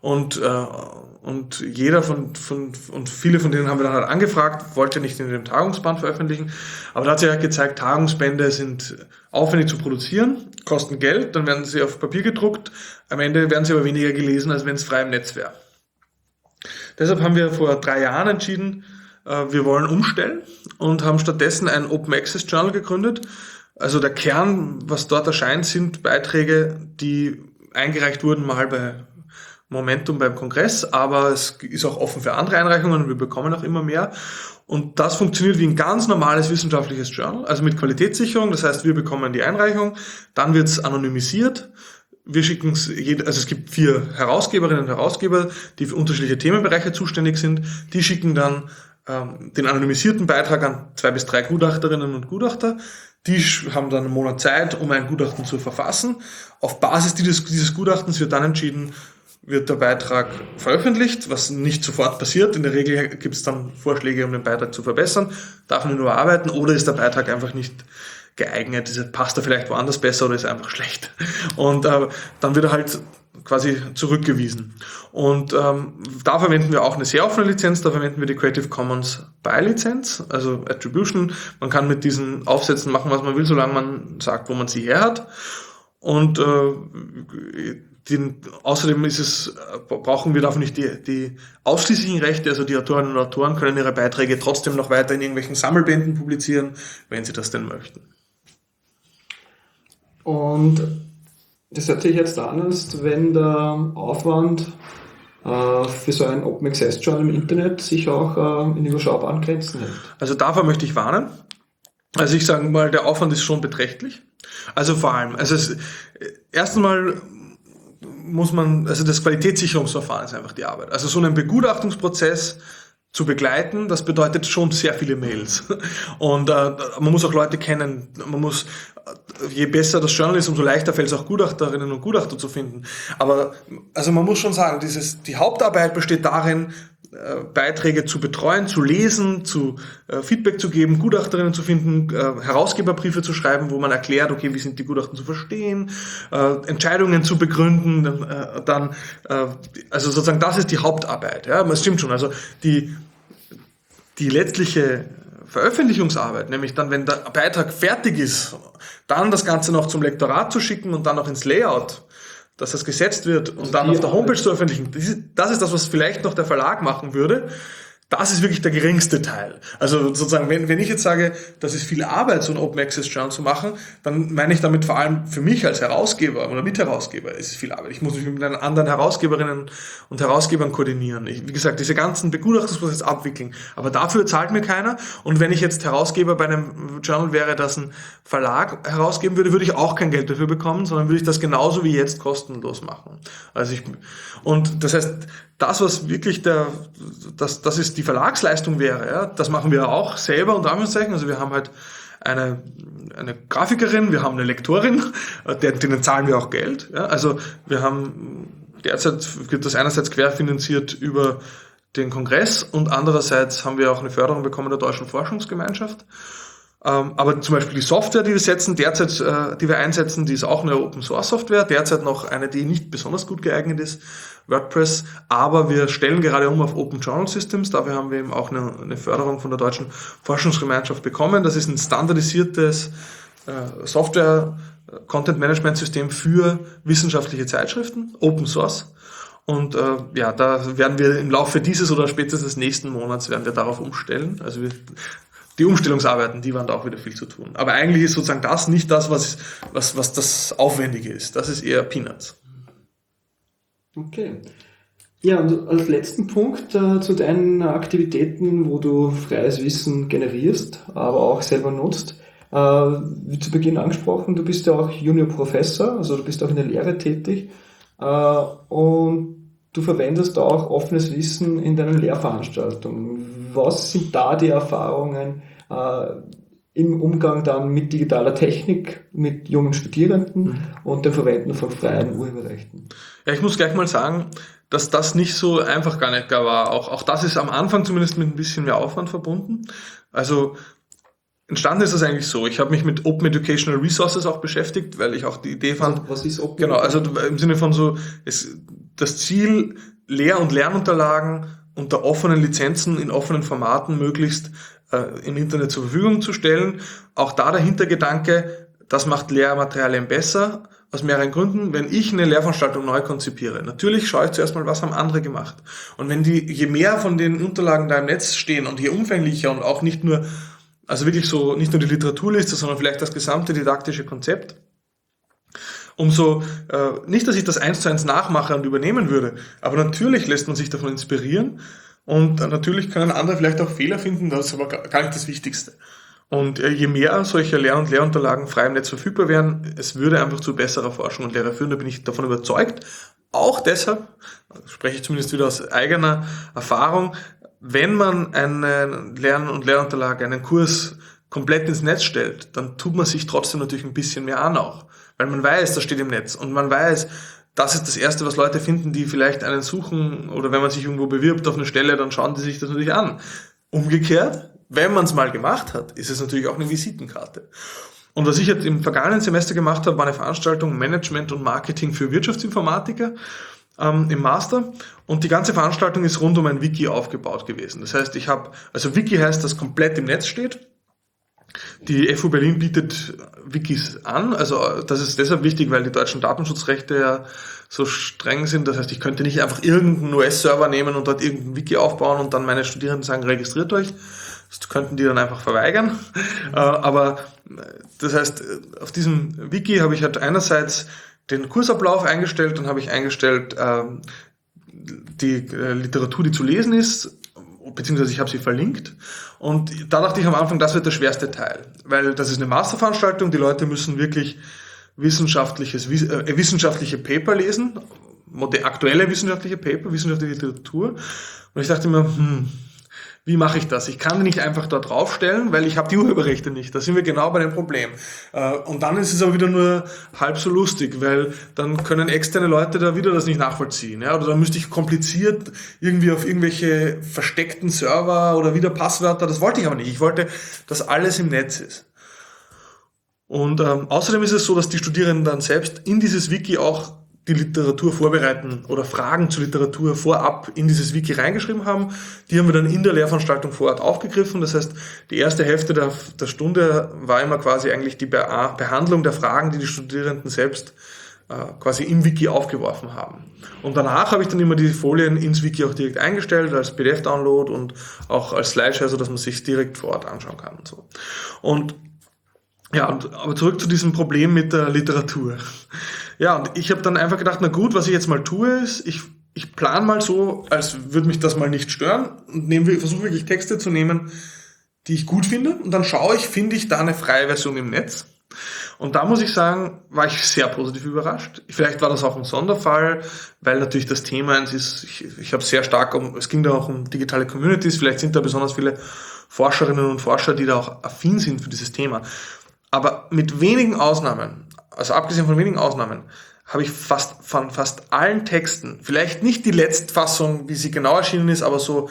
Und, äh, und jeder von, von, und viele von denen haben wir dann halt angefragt, wollte nicht in dem Tagungsband veröffentlichen, aber da hat sich halt gezeigt, Tagungsbände sind aufwendig zu produzieren, kosten Geld, dann werden sie auf Papier gedruckt, am Ende werden sie aber weniger gelesen, als wenn es frei im Netz wäre. Deshalb haben wir vor drei Jahren entschieden, äh, wir wollen umstellen und haben stattdessen ein Open Access Journal gegründet. Also der Kern, was dort erscheint, sind Beiträge, die eingereicht wurden, mal bei Momentum beim Kongress, aber es ist auch offen für andere Einreichungen und wir bekommen auch immer mehr. Und das funktioniert wie ein ganz normales wissenschaftliches Journal, also mit Qualitätssicherung. Das heißt, wir bekommen die Einreichung, dann wird es anonymisiert. Wir schicken es, also es gibt vier Herausgeberinnen und Herausgeber, die für unterschiedliche Themenbereiche zuständig sind. Die schicken dann ähm, den anonymisierten Beitrag an zwei bis drei Gutachterinnen und Gutachter. Die haben dann einen Monat Zeit, um ein Gutachten zu verfassen. Auf Basis dieses, dieses Gutachtens wird dann entschieden, wird der Beitrag veröffentlicht, was nicht sofort passiert. In der Regel gibt es dann Vorschläge, um den Beitrag zu verbessern. Darf man ihn überarbeiten oder ist der Beitrag einfach nicht geeignet? Ist, passt er vielleicht woanders besser oder ist er einfach schlecht? Und äh, dann wird er halt quasi zurückgewiesen. Und ähm, da verwenden wir auch eine sehr offene Lizenz, da verwenden wir die Creative Commons By-Lizenz, also Attribution. Man kann mit diesen Aufsätzen machen, was man will, solange man sagt, wo man sie her hat. Und äh, den, außerdem ist es, brauchen wir dafür nicht die, die ausschließlichen Rechte, also die Autorinnen und Autoren können ihre Beiträge trotzdem noch weiter in irgendwelchen Sammelbänden publizieren, wenn sie das denn möchten. Und das hört sich jetzt an, als wenn der Aufwand äh, für so ein Open Access Journal im Internet sich auch äh, in überschaubaren Grenzen hält. Also davor möchte ich warnen. Also ich sage mal, der Aufwand ist schon beträchtlich. Also vor allem, also es, erst einmal muss man, also das Qualitätssicherungsverfahren ist einfach die Arbeit. Also so einen Begutachtungsprozess zu begleiten, das bedeutet schon sehr viele Mails. Und äh, man muss auch Leute kennen, man muss, je besser das Journal ist, umso leichter fällt es auch Gutachterinnen und Gutachter zu finden. Aber also man muss schon sagen, dieses, die Hauptarbeit besteht darin, äh, Beiträge zu betreuen, zu lesen, zu äh, Feedback zu geben, Gutachterinnen zu finden, äh, Herausgeberbriefe zu schreiben, wo man erklärt, okay, wie sind die Gutachten zu verstehen, äh, Entscheidungen zu begründen, dann, äh, dann äh, also sozusagen das ist die Hauptarbeit. Ja, das stimmt schon. Also die die letztliche Veröffentlichungsarbeit, nämlich dann, wenn der Beitrag fertig ist, dann das Ganze noch zum Lektorat zu schicken und dann noch ins Layout, dass das gesetzt wird und also dann auf der Homepage zu veröffentlichen. Das ist das, was vielleicht noch der Verlag machen würde. Das ist wirklich der geringste Teil. Also sozusagen, wenn, wenn ich jetzt sage, das ist viel Arbeit, so ein Open Access Journal zu machen, dann meine ich damit vor allem für mich als Herausgeber oder Mitherausgeber ist es viel Arbeit. Ich muss mich mit anderen Herausgeberinnen und Herausgebern koordinieren. Ich, wie gesagt, diese ganzen Begutachtungsprozesse abwickeln. Aber dafür zahlt mir keiner. Und wenn ich jetzt Herausgeber bei einem Journal wäre, das ein Verlag herausgeben würde, würde ich auch kein Geld dafür bekommen, sondern würde ich das genauso wie jetzt kostenlos machen. Also ich, und das heißt, das, was wirklich der, das, das ist die Verlagsleistung wäre, ja, das machen wir auch selber unter Anführungszeichen. Also wir haben halt eine, eine Grafikerin, wir haben eine Lektorin, denen zahlen wir auch Geld. Ja. Also wir haben derzeit wird das einerseits querfinanziert über den Kongress und andererseits haben wir auch eine Förderung bekommen der Deutschen Forschungsgemeinschaft. Aber zum Beispiel die Software, die wir setzen, derzeit, die wir einsetzen, die ist auch eine Open-Source-Software, derzeit noch eine, die nicht besonders gut geeignet ist, WordPress, aber wir stellen gerade um auf Open Journal Systems, dafür haben wir eben auch eine, eine Förderung von der Deutschen Forschungsgemeinschaft bekommen. Das ist ein standardisiertes äh, Software-Content-Management-System für wissenschaftliche Zeitschriften, Open Source. Und äh, ja, da werden wir im Laufe dieses oder spätestens nächsten Monats werden wir darauf umstellen. Also wir Die Umstellungsarbeiten, die waren da auch wieder viel zu tun. Aber eigentlich ist sozusagen das nicht das, was, was, was das Aufwendige ist. Das ist eher Peanuts. Okay. Ja, und als letzten Punkt äh, zu deinen Aktivitäten, wo du freies Wissen generierst, aber auch selber nutzt. Äh, wie zu Beginn angesprochen, du bist ja auch Junior Professor, also du bist auch in der Lehre tätig. Äh, und du verwendest auch offenes Wissen in deinen Lehrveranstaltungen. Was sind da die Erfahrungen äh, im Umgang dann mit digitaler Technik, mit jungen Studierenden mhm. und dem Verwenden von freien Urheberrechten? Ja, ich muss gleich mal sagen, dass das nicht so einfach gar nicht gar war. Auch, auch das ist am Anfang zumindest mit ein bisschen mehr Aufwand verbunden. Also entstanden ist das eigentlich so. Ich habe mich mit Open Educational Resources auch beschäftigt, weil ich auch die Idee fand. Also, was ist Open? Genau, also im Sinne von so, es, das Ziel Lehr- und Lernunterlagen unter offenen Lizenzen in offenen Formaten möglichst äh, im Internet zur Verfügung zu stellen. Auch da der Hintergedanke, das macht Lehrmaterialien besser, aus mehreren Gründen. Wenn ich eine Lehrveranstaltung neu konzipiere, natürlich schaue ich zuerst mal, was haben andere gemacht. Und wenn die, je mehr von den Unterlagen da im Netz stehen und je umfänglicher und auch nicht nur, also wirklich so, nicht nur die Literaturliste, sondern vielleicht das gesamte didaktische Konzept, umso, äh, nicht, dass ich das eins zu eins nachmache und übernehmen würde, aber natürlich lässt man sich davon inspirieren und äh, natürlich können andere vielleicht auch Fehler finden, das ist aber gar nicht das Wichtigste. Und äh, je mehr solche Lern- und Lehrunterlagen frei im Netz verfügbar wären, es würde einfach zu besserer Forschung und Lehre führen, da bin ich davon überzeugt. Auch deshalb, spreche ich zumindest wieder aus eigener Erfahrung, wenn man eine Lern- und Lehrunterlage, einen Kurs komplett ins Netz stellt, dann tut man sich trotzdem natürlich ein bisschen mehr an auch. Weil man weiß, das steht im Netz und man weiß, das ist das Erste, was Leute finden, die vielleicht einen suchen oder wenn man sich irgendwo bewirbt auf eine Stelle, dann schauen die sich das natürlich an. Umgekehrt, wenn man es mal gemacht hat, ist es natürlich auch eine Visitenkarte. Und was ich jetzt im vergangenen Semester gemacht habe, war eine Veranstaltung Management und Marketing für Wirtschaftsinformatiker ähm, im Master. Und die ganze Veranstaltung ist rund um ein Wiki aufgebaut gewesen. Das heißt, ich habe, also Wiki heißt, das komplett im Netz steht. Die F U Berlin bietet Wikis an, also das ist deshalb wichtig, weil die deutschen Datenschutzrechte ja so streng sind. Das heißt, ich könnte nicht einfach irgendeinen U S-Server nehmen und dort irgendein Wiki aufbauen und dann meine Studierenden sagen, registriert euch. Das könnten die dann einfach verweigern. Aber das heißt, auf diesem Wiki habe ich halt einerseits den Kursablauf eingestellt, dann habe ich eingestellt die Literatur, die zu lesen ist, beziehungsweise ich habe sie verlinkt und da dachte ich am Anfang, das wird der schwerste Teil, weil das ist eine Masterveranstaltung, die Leute müssen wirklich wissenschaftliches, äh, wissenschaftliche Paper lesen, aktuelle wissenschaftliche Paper, wissenschaftliche Literatur und ich dachte mir, hm, wie mache ich das? Ich kann die nicht einfach dort draufstellen, weil ich habe die Urheberrechte nicht. Da sind wir genau bei dem Problem. Und dann ist es aber wieder nur halb so lustig, weil dann können externe Leute da wieder das nicht nachvollziehen. Ja? Oder dann müsste ich kompliziert irgendwie auf irgendwelche versteckten Server oder wieder Passwörter. Das wollte ich aber nicht. Ich wollte, dass alles im Netz ist. Und ähm, außerdem ist es so, dass die Studierenden dann selbst in dieses Wiki auch die Literatur vorbereiten oder Fragen zur Literatur vorab in dieses Wiki reingeschrieben haben. Die haben wir dann in der Lehrveranstaltung vor Ort aufgegriffen. Das heißt, die erste Hälfte der, der Stunde war immer quasi eigentlich die Be- Behandlung der Fragen, die die Studierenden selbst äh, quasi im Wiki aufgeworfen haben. Und danach habe ich dann immer die Folien ins Wiki auch direkt eingestellt, als P D F-Download und auch als Slideshare, so dass man sich direkt vor Ort anschauen kann und so. Und ja, und, aber zurück zu diesem Problem mit der Literatur. Ja, und ich habe dann einfach gedacht, na gut, was ich jetzt mal tue, ist, ich, ich plane mal so, als würde mich das mal nicht stören und nehme, versuche wirklich Texte zu nehmen, die ich gut finde und dann schaue ich, finde ich da eine freie Version im Netz. Und da muss ich sagen, war ich sehr positiv überrascht. Vielleicht war das auch ein Sonderfall, weil natürlich das Thema eins ist, ich, ich habe sehr stark um, es ging da auch um digitale Communities, vielleicht sind da besonders viele Forscherinnen und Forscher, die da auch affin sind für dieses Thema. Aber mit wenigen Ausnahmen, also abgesehen von wenigen Ausnahmen, habe ich fast von fast allen Texten, vielleicht nicht die Letztfassung, wie sie genau erschienen ist, aber so,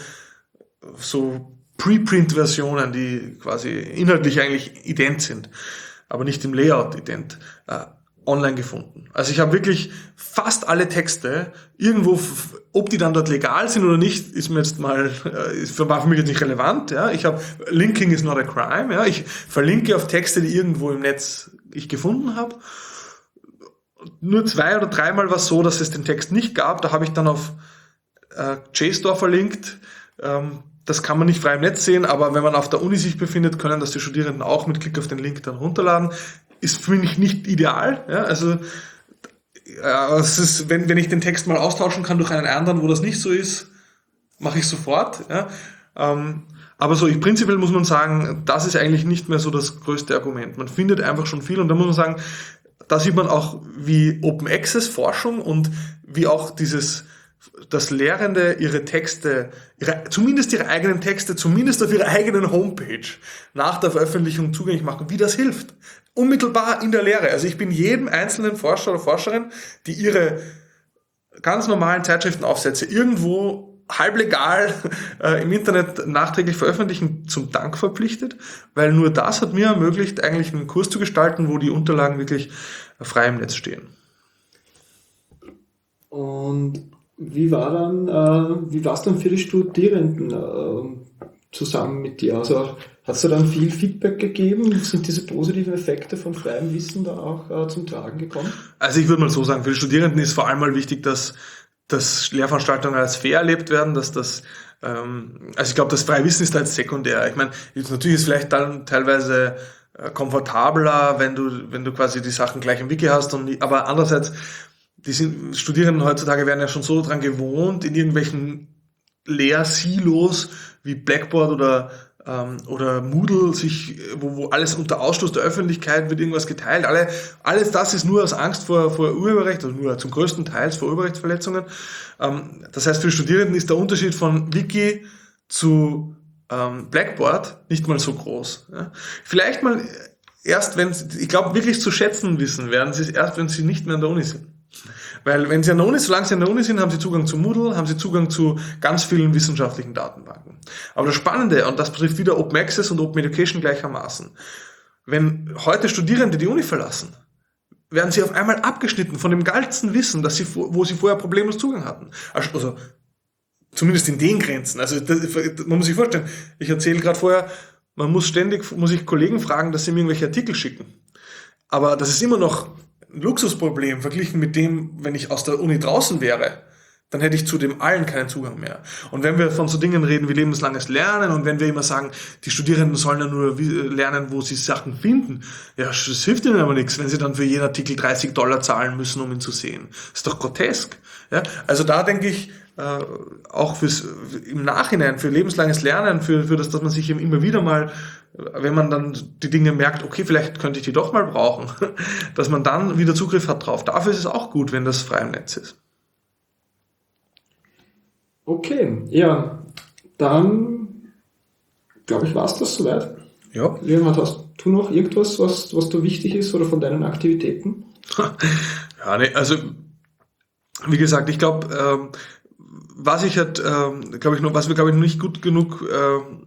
so Preprint-Versionen, die quasi inhaltlich eigentlich ident sind, aber nicht im Layout ident, äh, online gefunden. Also ich habe wirklich fast alle Texte irgendwo, ob die dann dort legal sind oder nicht, ist mir jetzt mal, ist für, war für mich jetzt nicht relevant. Ja, ich habe Linking is not a crime. Ja, ich verlinke auf Texte, die irgendwo im Netz ich gefunden habe. Nur zwei oder dreimal war es so, dass es den Text nicht gab. Da habe ich dann auf äh, JSTOR verlinkt. Ähm, das kann man nicht frei im Netz sehen, aber wenn man auf der Uni sich befindet, können das die Studierenden auch mit Klick auf den Link dann runterladen. Ist für mich nicht ideal. Ja, also äh, es ist, wenn, wenn ich den Text mal austauschen kann durch einen anderen, wo das nicht so ist, mache ich sofort. Ja. Ähm, aber so, ich, prinzipiell muss man sagen, das ist eigentlich nicht mehr so das größte Argument. Man findet einfach schon viel und da muss man sagen, da sieht man auch, wie Open Access Forschung und wie auch dieses, dass Lehrende ihre Texte, ihre, zumindest ihre eigenen Texte, zumindest auf ihrer eigenen Homepage nach der Veröffentlichung zugänglich machen, wie das hilft. Unmittelbar in der Lehre. Also ich bin jedem einzelnen Forscher oder Forscherin, die ihre ganz normalen Zeitschriftenaufsätze irgendwo halblegal äh, im Internet nachträglich veröffentlichen, zum Dank verpflichtet, weil nur das hat mir ermöglicht, eigentlich einen Kurs zu gestalten, wo die Unterlagen wirklich frei im Netz stehen. Und wie war dann, äh, wie war es dann für die Studierenden äh, zusammen mit dir? Also hat es da dann viel Feedback gegeben? Sind diese positiven Effekte von freiem Wissen da auch äh, zum Tragen gekommen? Also ich würde mal so sagen, für die Studierenden ist vor allem mal wichtig, dass, dass Lehrveranstaltungen als fair erlebt werden, dass das, ähm, also ich glaube, das freie Wissen ist da jetzt sekundär. Ich meine, jetzt natürlich ist vielleicht dann teilweise äh, komfortabler, wenn du, wenn du quasi die Sachen gleich im Wiki hast, und, aber andererseits, die sind, Studierenden heutzutage werden ja schon so dran gewohnt, in irgendwelchen Lehrsilos wie Blackboard oder ähm, oder Moodle, sich, wo, wo alles unter Ausschluss der Öffentlichkeit wird irgendwas geteilt. Alle, alles das ist nur aus Angst vor, vor Urheberrecht, also nur zum größten Teil vor Urheberrechtsverletzungen. Ähm, das heißt, für die Studierenden ist der Unterschied von Wiki zu ähm, Blackboard nicht mal so groß. Ja? Vielleicht mal erst, wenn sie, ich glaube, wirklich zu schätzen wissen werden sie es erst, wenn sie nicht mehr an der Uni sind. Weil wenn Sie an der Uni, solange Sie an der Uni sind, haben Sie Zugang zu Moodle, haben Sie Zugang zu ganz vielen wissenschaftlichen Datenbanken. Aber das Spannende, und das betrifft wieder Open Access und Open Education gleichermaßen, wenn heute Studierende die Uni verlassen, werden sie auf einmal abgeschnitten von dem ganzen Wissen, das sie, wo sie vorher problemlos Zugang hatten. Also zumindest in den Grenzen. Also das, man muss sich vorstellen, ich erzähle gerade vorher, man muss ständig, muss ich Kollegen fragen, dass sie mir irgendwelche Artikel schicken. Aber das ist immer noch ein Luxusproblem verglichen mit dem, wenn ich aus der Uni draußen wäre, dann hätte ich zu dem allen keinen Zugang mehr. Und wenn wir von so Dingen reden wie lebenslanges Lernen und wenn wir immer sagen, die Studierenden sollen ja nur lernen, wo sie Sachen finden, ja, das hilft ihnen aber nichts, wenn sie dann für jeden Artikel dreißig Dollar zahlen müssen, um ihn zu sehen. Das ist doch grotesk. Ja? Also da denke ich, äh, auch fürs, im Nachhinein, für lebenslanges Lernen, für, für das, dass man sich eben immer wieder mal, wenn man dann die Dinge merkt, okay, vielleicht könnte ich die doch mal brauchen, dass man dann wieder Zugriff hat drauf. Dafür ist es auch gut, wenn das frei im Netz ist. Okay, ja, dann glaube ich, war es das soweit. Ja. Leonhard, hast du noch irgendwas, was, was da wichtig ist oder von deinen Aktivitäten? Ja, nee, also wie gesagt, ich glaube, ähm, was ich halt, ähm, glaube ich noch, was wir glaube ich noch nicht gut genug, ähm,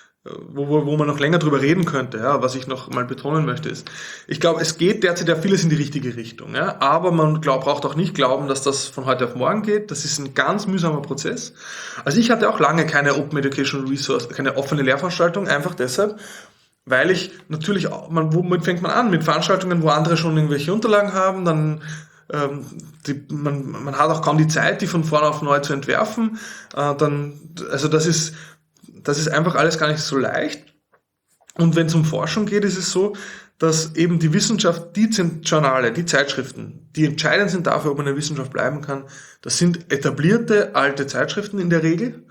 wo, wo, wo man noch länger drüber reden könnte, ja, was ich noch mal betonen möchte, ist, ich glaube, es geht derzeit ja vieles in die richtige Richtung, ja, aber man glaub, braucht auch nicht glauben, dass das von heute auf morgen geht. Das ist ein ganz mühsamer Prozess. Also ich hatte auch lange keine Open Educational Resource, keine offene Lehrveranstaltung, einfach deshalb, weil ich natürlich, auch, man, womit fängt man an? Mit Veranstaltungen, wo andere schon irgendwelche Unterlagen haben, dann ähm, die, man, man hat auch kaum die Zeit, die von vorne auf neu zu entwerfen. Äh, dann, also das ist Das ist einfach alles gar nicht so leicht. Und wenn es um Forschung geht, ist es so, dass eben die Wissenschaft, die Journale, die Zeitschriften, die entscheidend sind dafür, ob man in der Wissenschaft bleiben kann, das sind etablierte alte Zeitschriften in der Regel.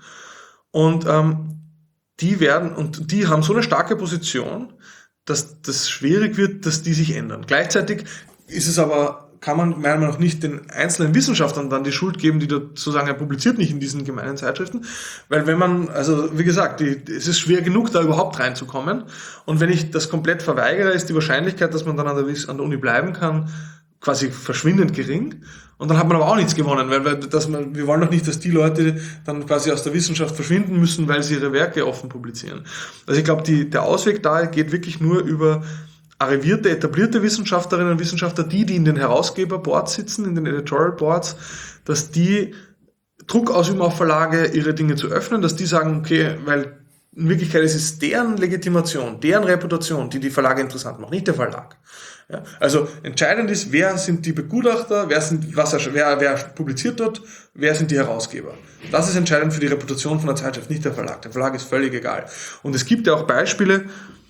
Und ähm, die werden und die haben so eine starke Position, dass das schwierig wird, dass die sich ändern. Gleichzeitig ist es aber kann man meiner Meinung nach nicht den einzelnen Wissenschaftlern dann die Schuld geben, die da sozusagen, er publiziert nicht in diesen gemeinen Zeitschriften, weil wenn man, also wie gesagt, die, es ist schwer genug, da überhaupt reinzukommen, und wenn ich das komplett verweigere, ist die Wahrscheinlichkeit, dass man dann an der, an der Uni bleiben kann, quasi verschwindend gering, und dann hat man aber auch nichts gewonnen, weil wir, dass man, wir wollen doch nicht, dass die Leute dann quasi aus der Wissenschaft verschwinden müssen, weil sie ihre Werke offen publizieren. Also ich glaube, die, der Ausweg da geht wirklich nur über arrivierte, etablierte Wissenschaftlerinnen und Wissenschaftler, die, die in den Herausgeberboards sitzen, in den Editorial Boards, dass die Druck ausüben auf Verlage, ihre Dinge zu öffnen, dass die sagen, okay, weil in Wirklichkeit ist es deren Legitimation, deren Reputation, die die Verlage interessant macht, nicht der Verlag. Ja, also entscheidend ist, wer sind die Begutachter, wer, sind, was, wer, wer publiziert dort, wer sind die Herausgeber. Das ist entscheidend für die Reputation von der Zeitschrift, nicht der Verlag. Der Verlag ist völlig egal. Und es gibt ja auch Beispiele,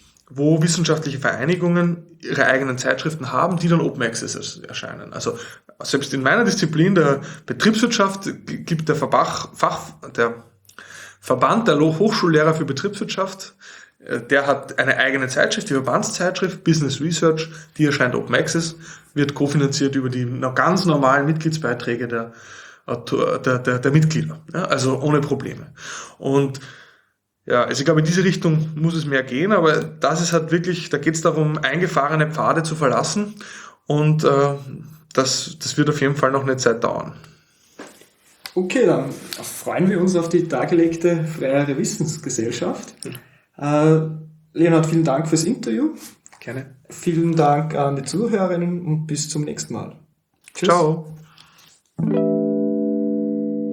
wo wissenschaftliche Vereinigungen ihre eigenen Zeitschriften haben, die dann Open Access erscheinen. Also selbst in meiner Disziplin der Betriebswirtschaft gibt der Verbach, Fach, der Verband der Hochschullehrer für Betriebswirtschaft, der hat eine eigene Zeitschrift, die Verbandszeitschrift Business Research, die erscheint Open Access, wird kofinanziert über die ganz normalen Mitgliedsbeiträge der, der, der, der Mitglieder, ja, also ohne Probleme. Und ja, also ich glaube, in diese Richtung muss es mehr gehen, aber das ist halt wirklich, da geht es darum, eingefahrene Pfade zu verlassen, und äh, das, das wird auf jeden Fall noch eine Zeit dauern. Okay, dann freuen wir uns auf die dargelegte freiere Wissensgesellschaft. Äh, Leonhard, vielen Dank fürs Interview. Gerne. Vielen Dank an die Zuhörerinnen und bis zum nächsten Mal. Tschüss. Ciao.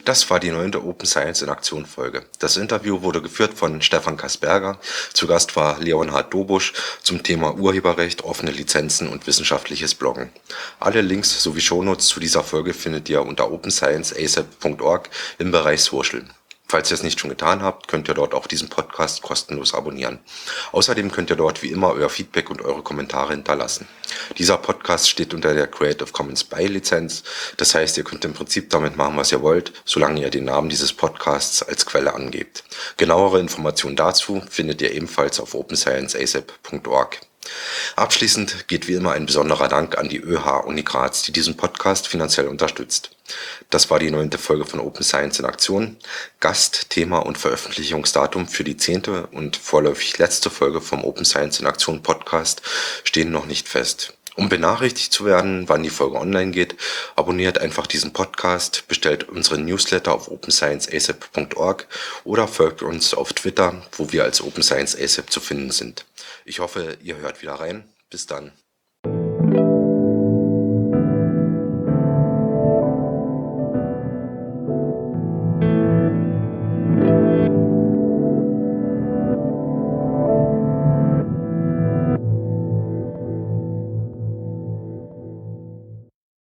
Das war die neunte Open Science in Aktion Folge. Das Interview wurde geführt von Stefan Kasperger. Zu Gast war Leonhard Dobusch zum Thema Urheberrecht, offene Lizenzen und wissenschaftliches Bloggen. Alle Links sowie Shownotes zu dieser Folge findet ihr unter open science a s a p punkt org im Bereich Social. Falls ihr es nicht schon getan habt, könnt ihr dort auch diesen Podcast kostenlos abonnieren. Außerdem könnt ihr dort wie immer euer Feedback und eure Kommentare hinterlassen. Dieser Podcast steht unter der Creative Commons By Lizenz. Das heißt, ihr könnt im Prinzip damit machen, was ihr wollt, solange ihr den Namen dieses Podcasts als Quelle angebt. Genauere Informationen dazu findet ihr ebenfalls auf open science a s a p punkt org. Abschließend geht wie immer ein besonderer Dank an die Ö H Uni Graz, die diesen Podcast finanziell unterstützt. Das war die neunte Folge von Open Science in Aktion. Gast, Thema und Veröffentlichungsdatum für die zehnte und vorläufig letzte Folge vom Open Science in Aktion Podcast stehen noch nicht fest. Um benachrichtigt zu werden, wann die Folge online geht, abonniert einfach diesen Podcast, bestellt unseren Newsletter auf open science a s a p punkt org oder folgt uns auf Twitter, wo wir als Open Science A S A P zu finden sind. Ich hoffe, ihr hört wieder rein. Bis dann.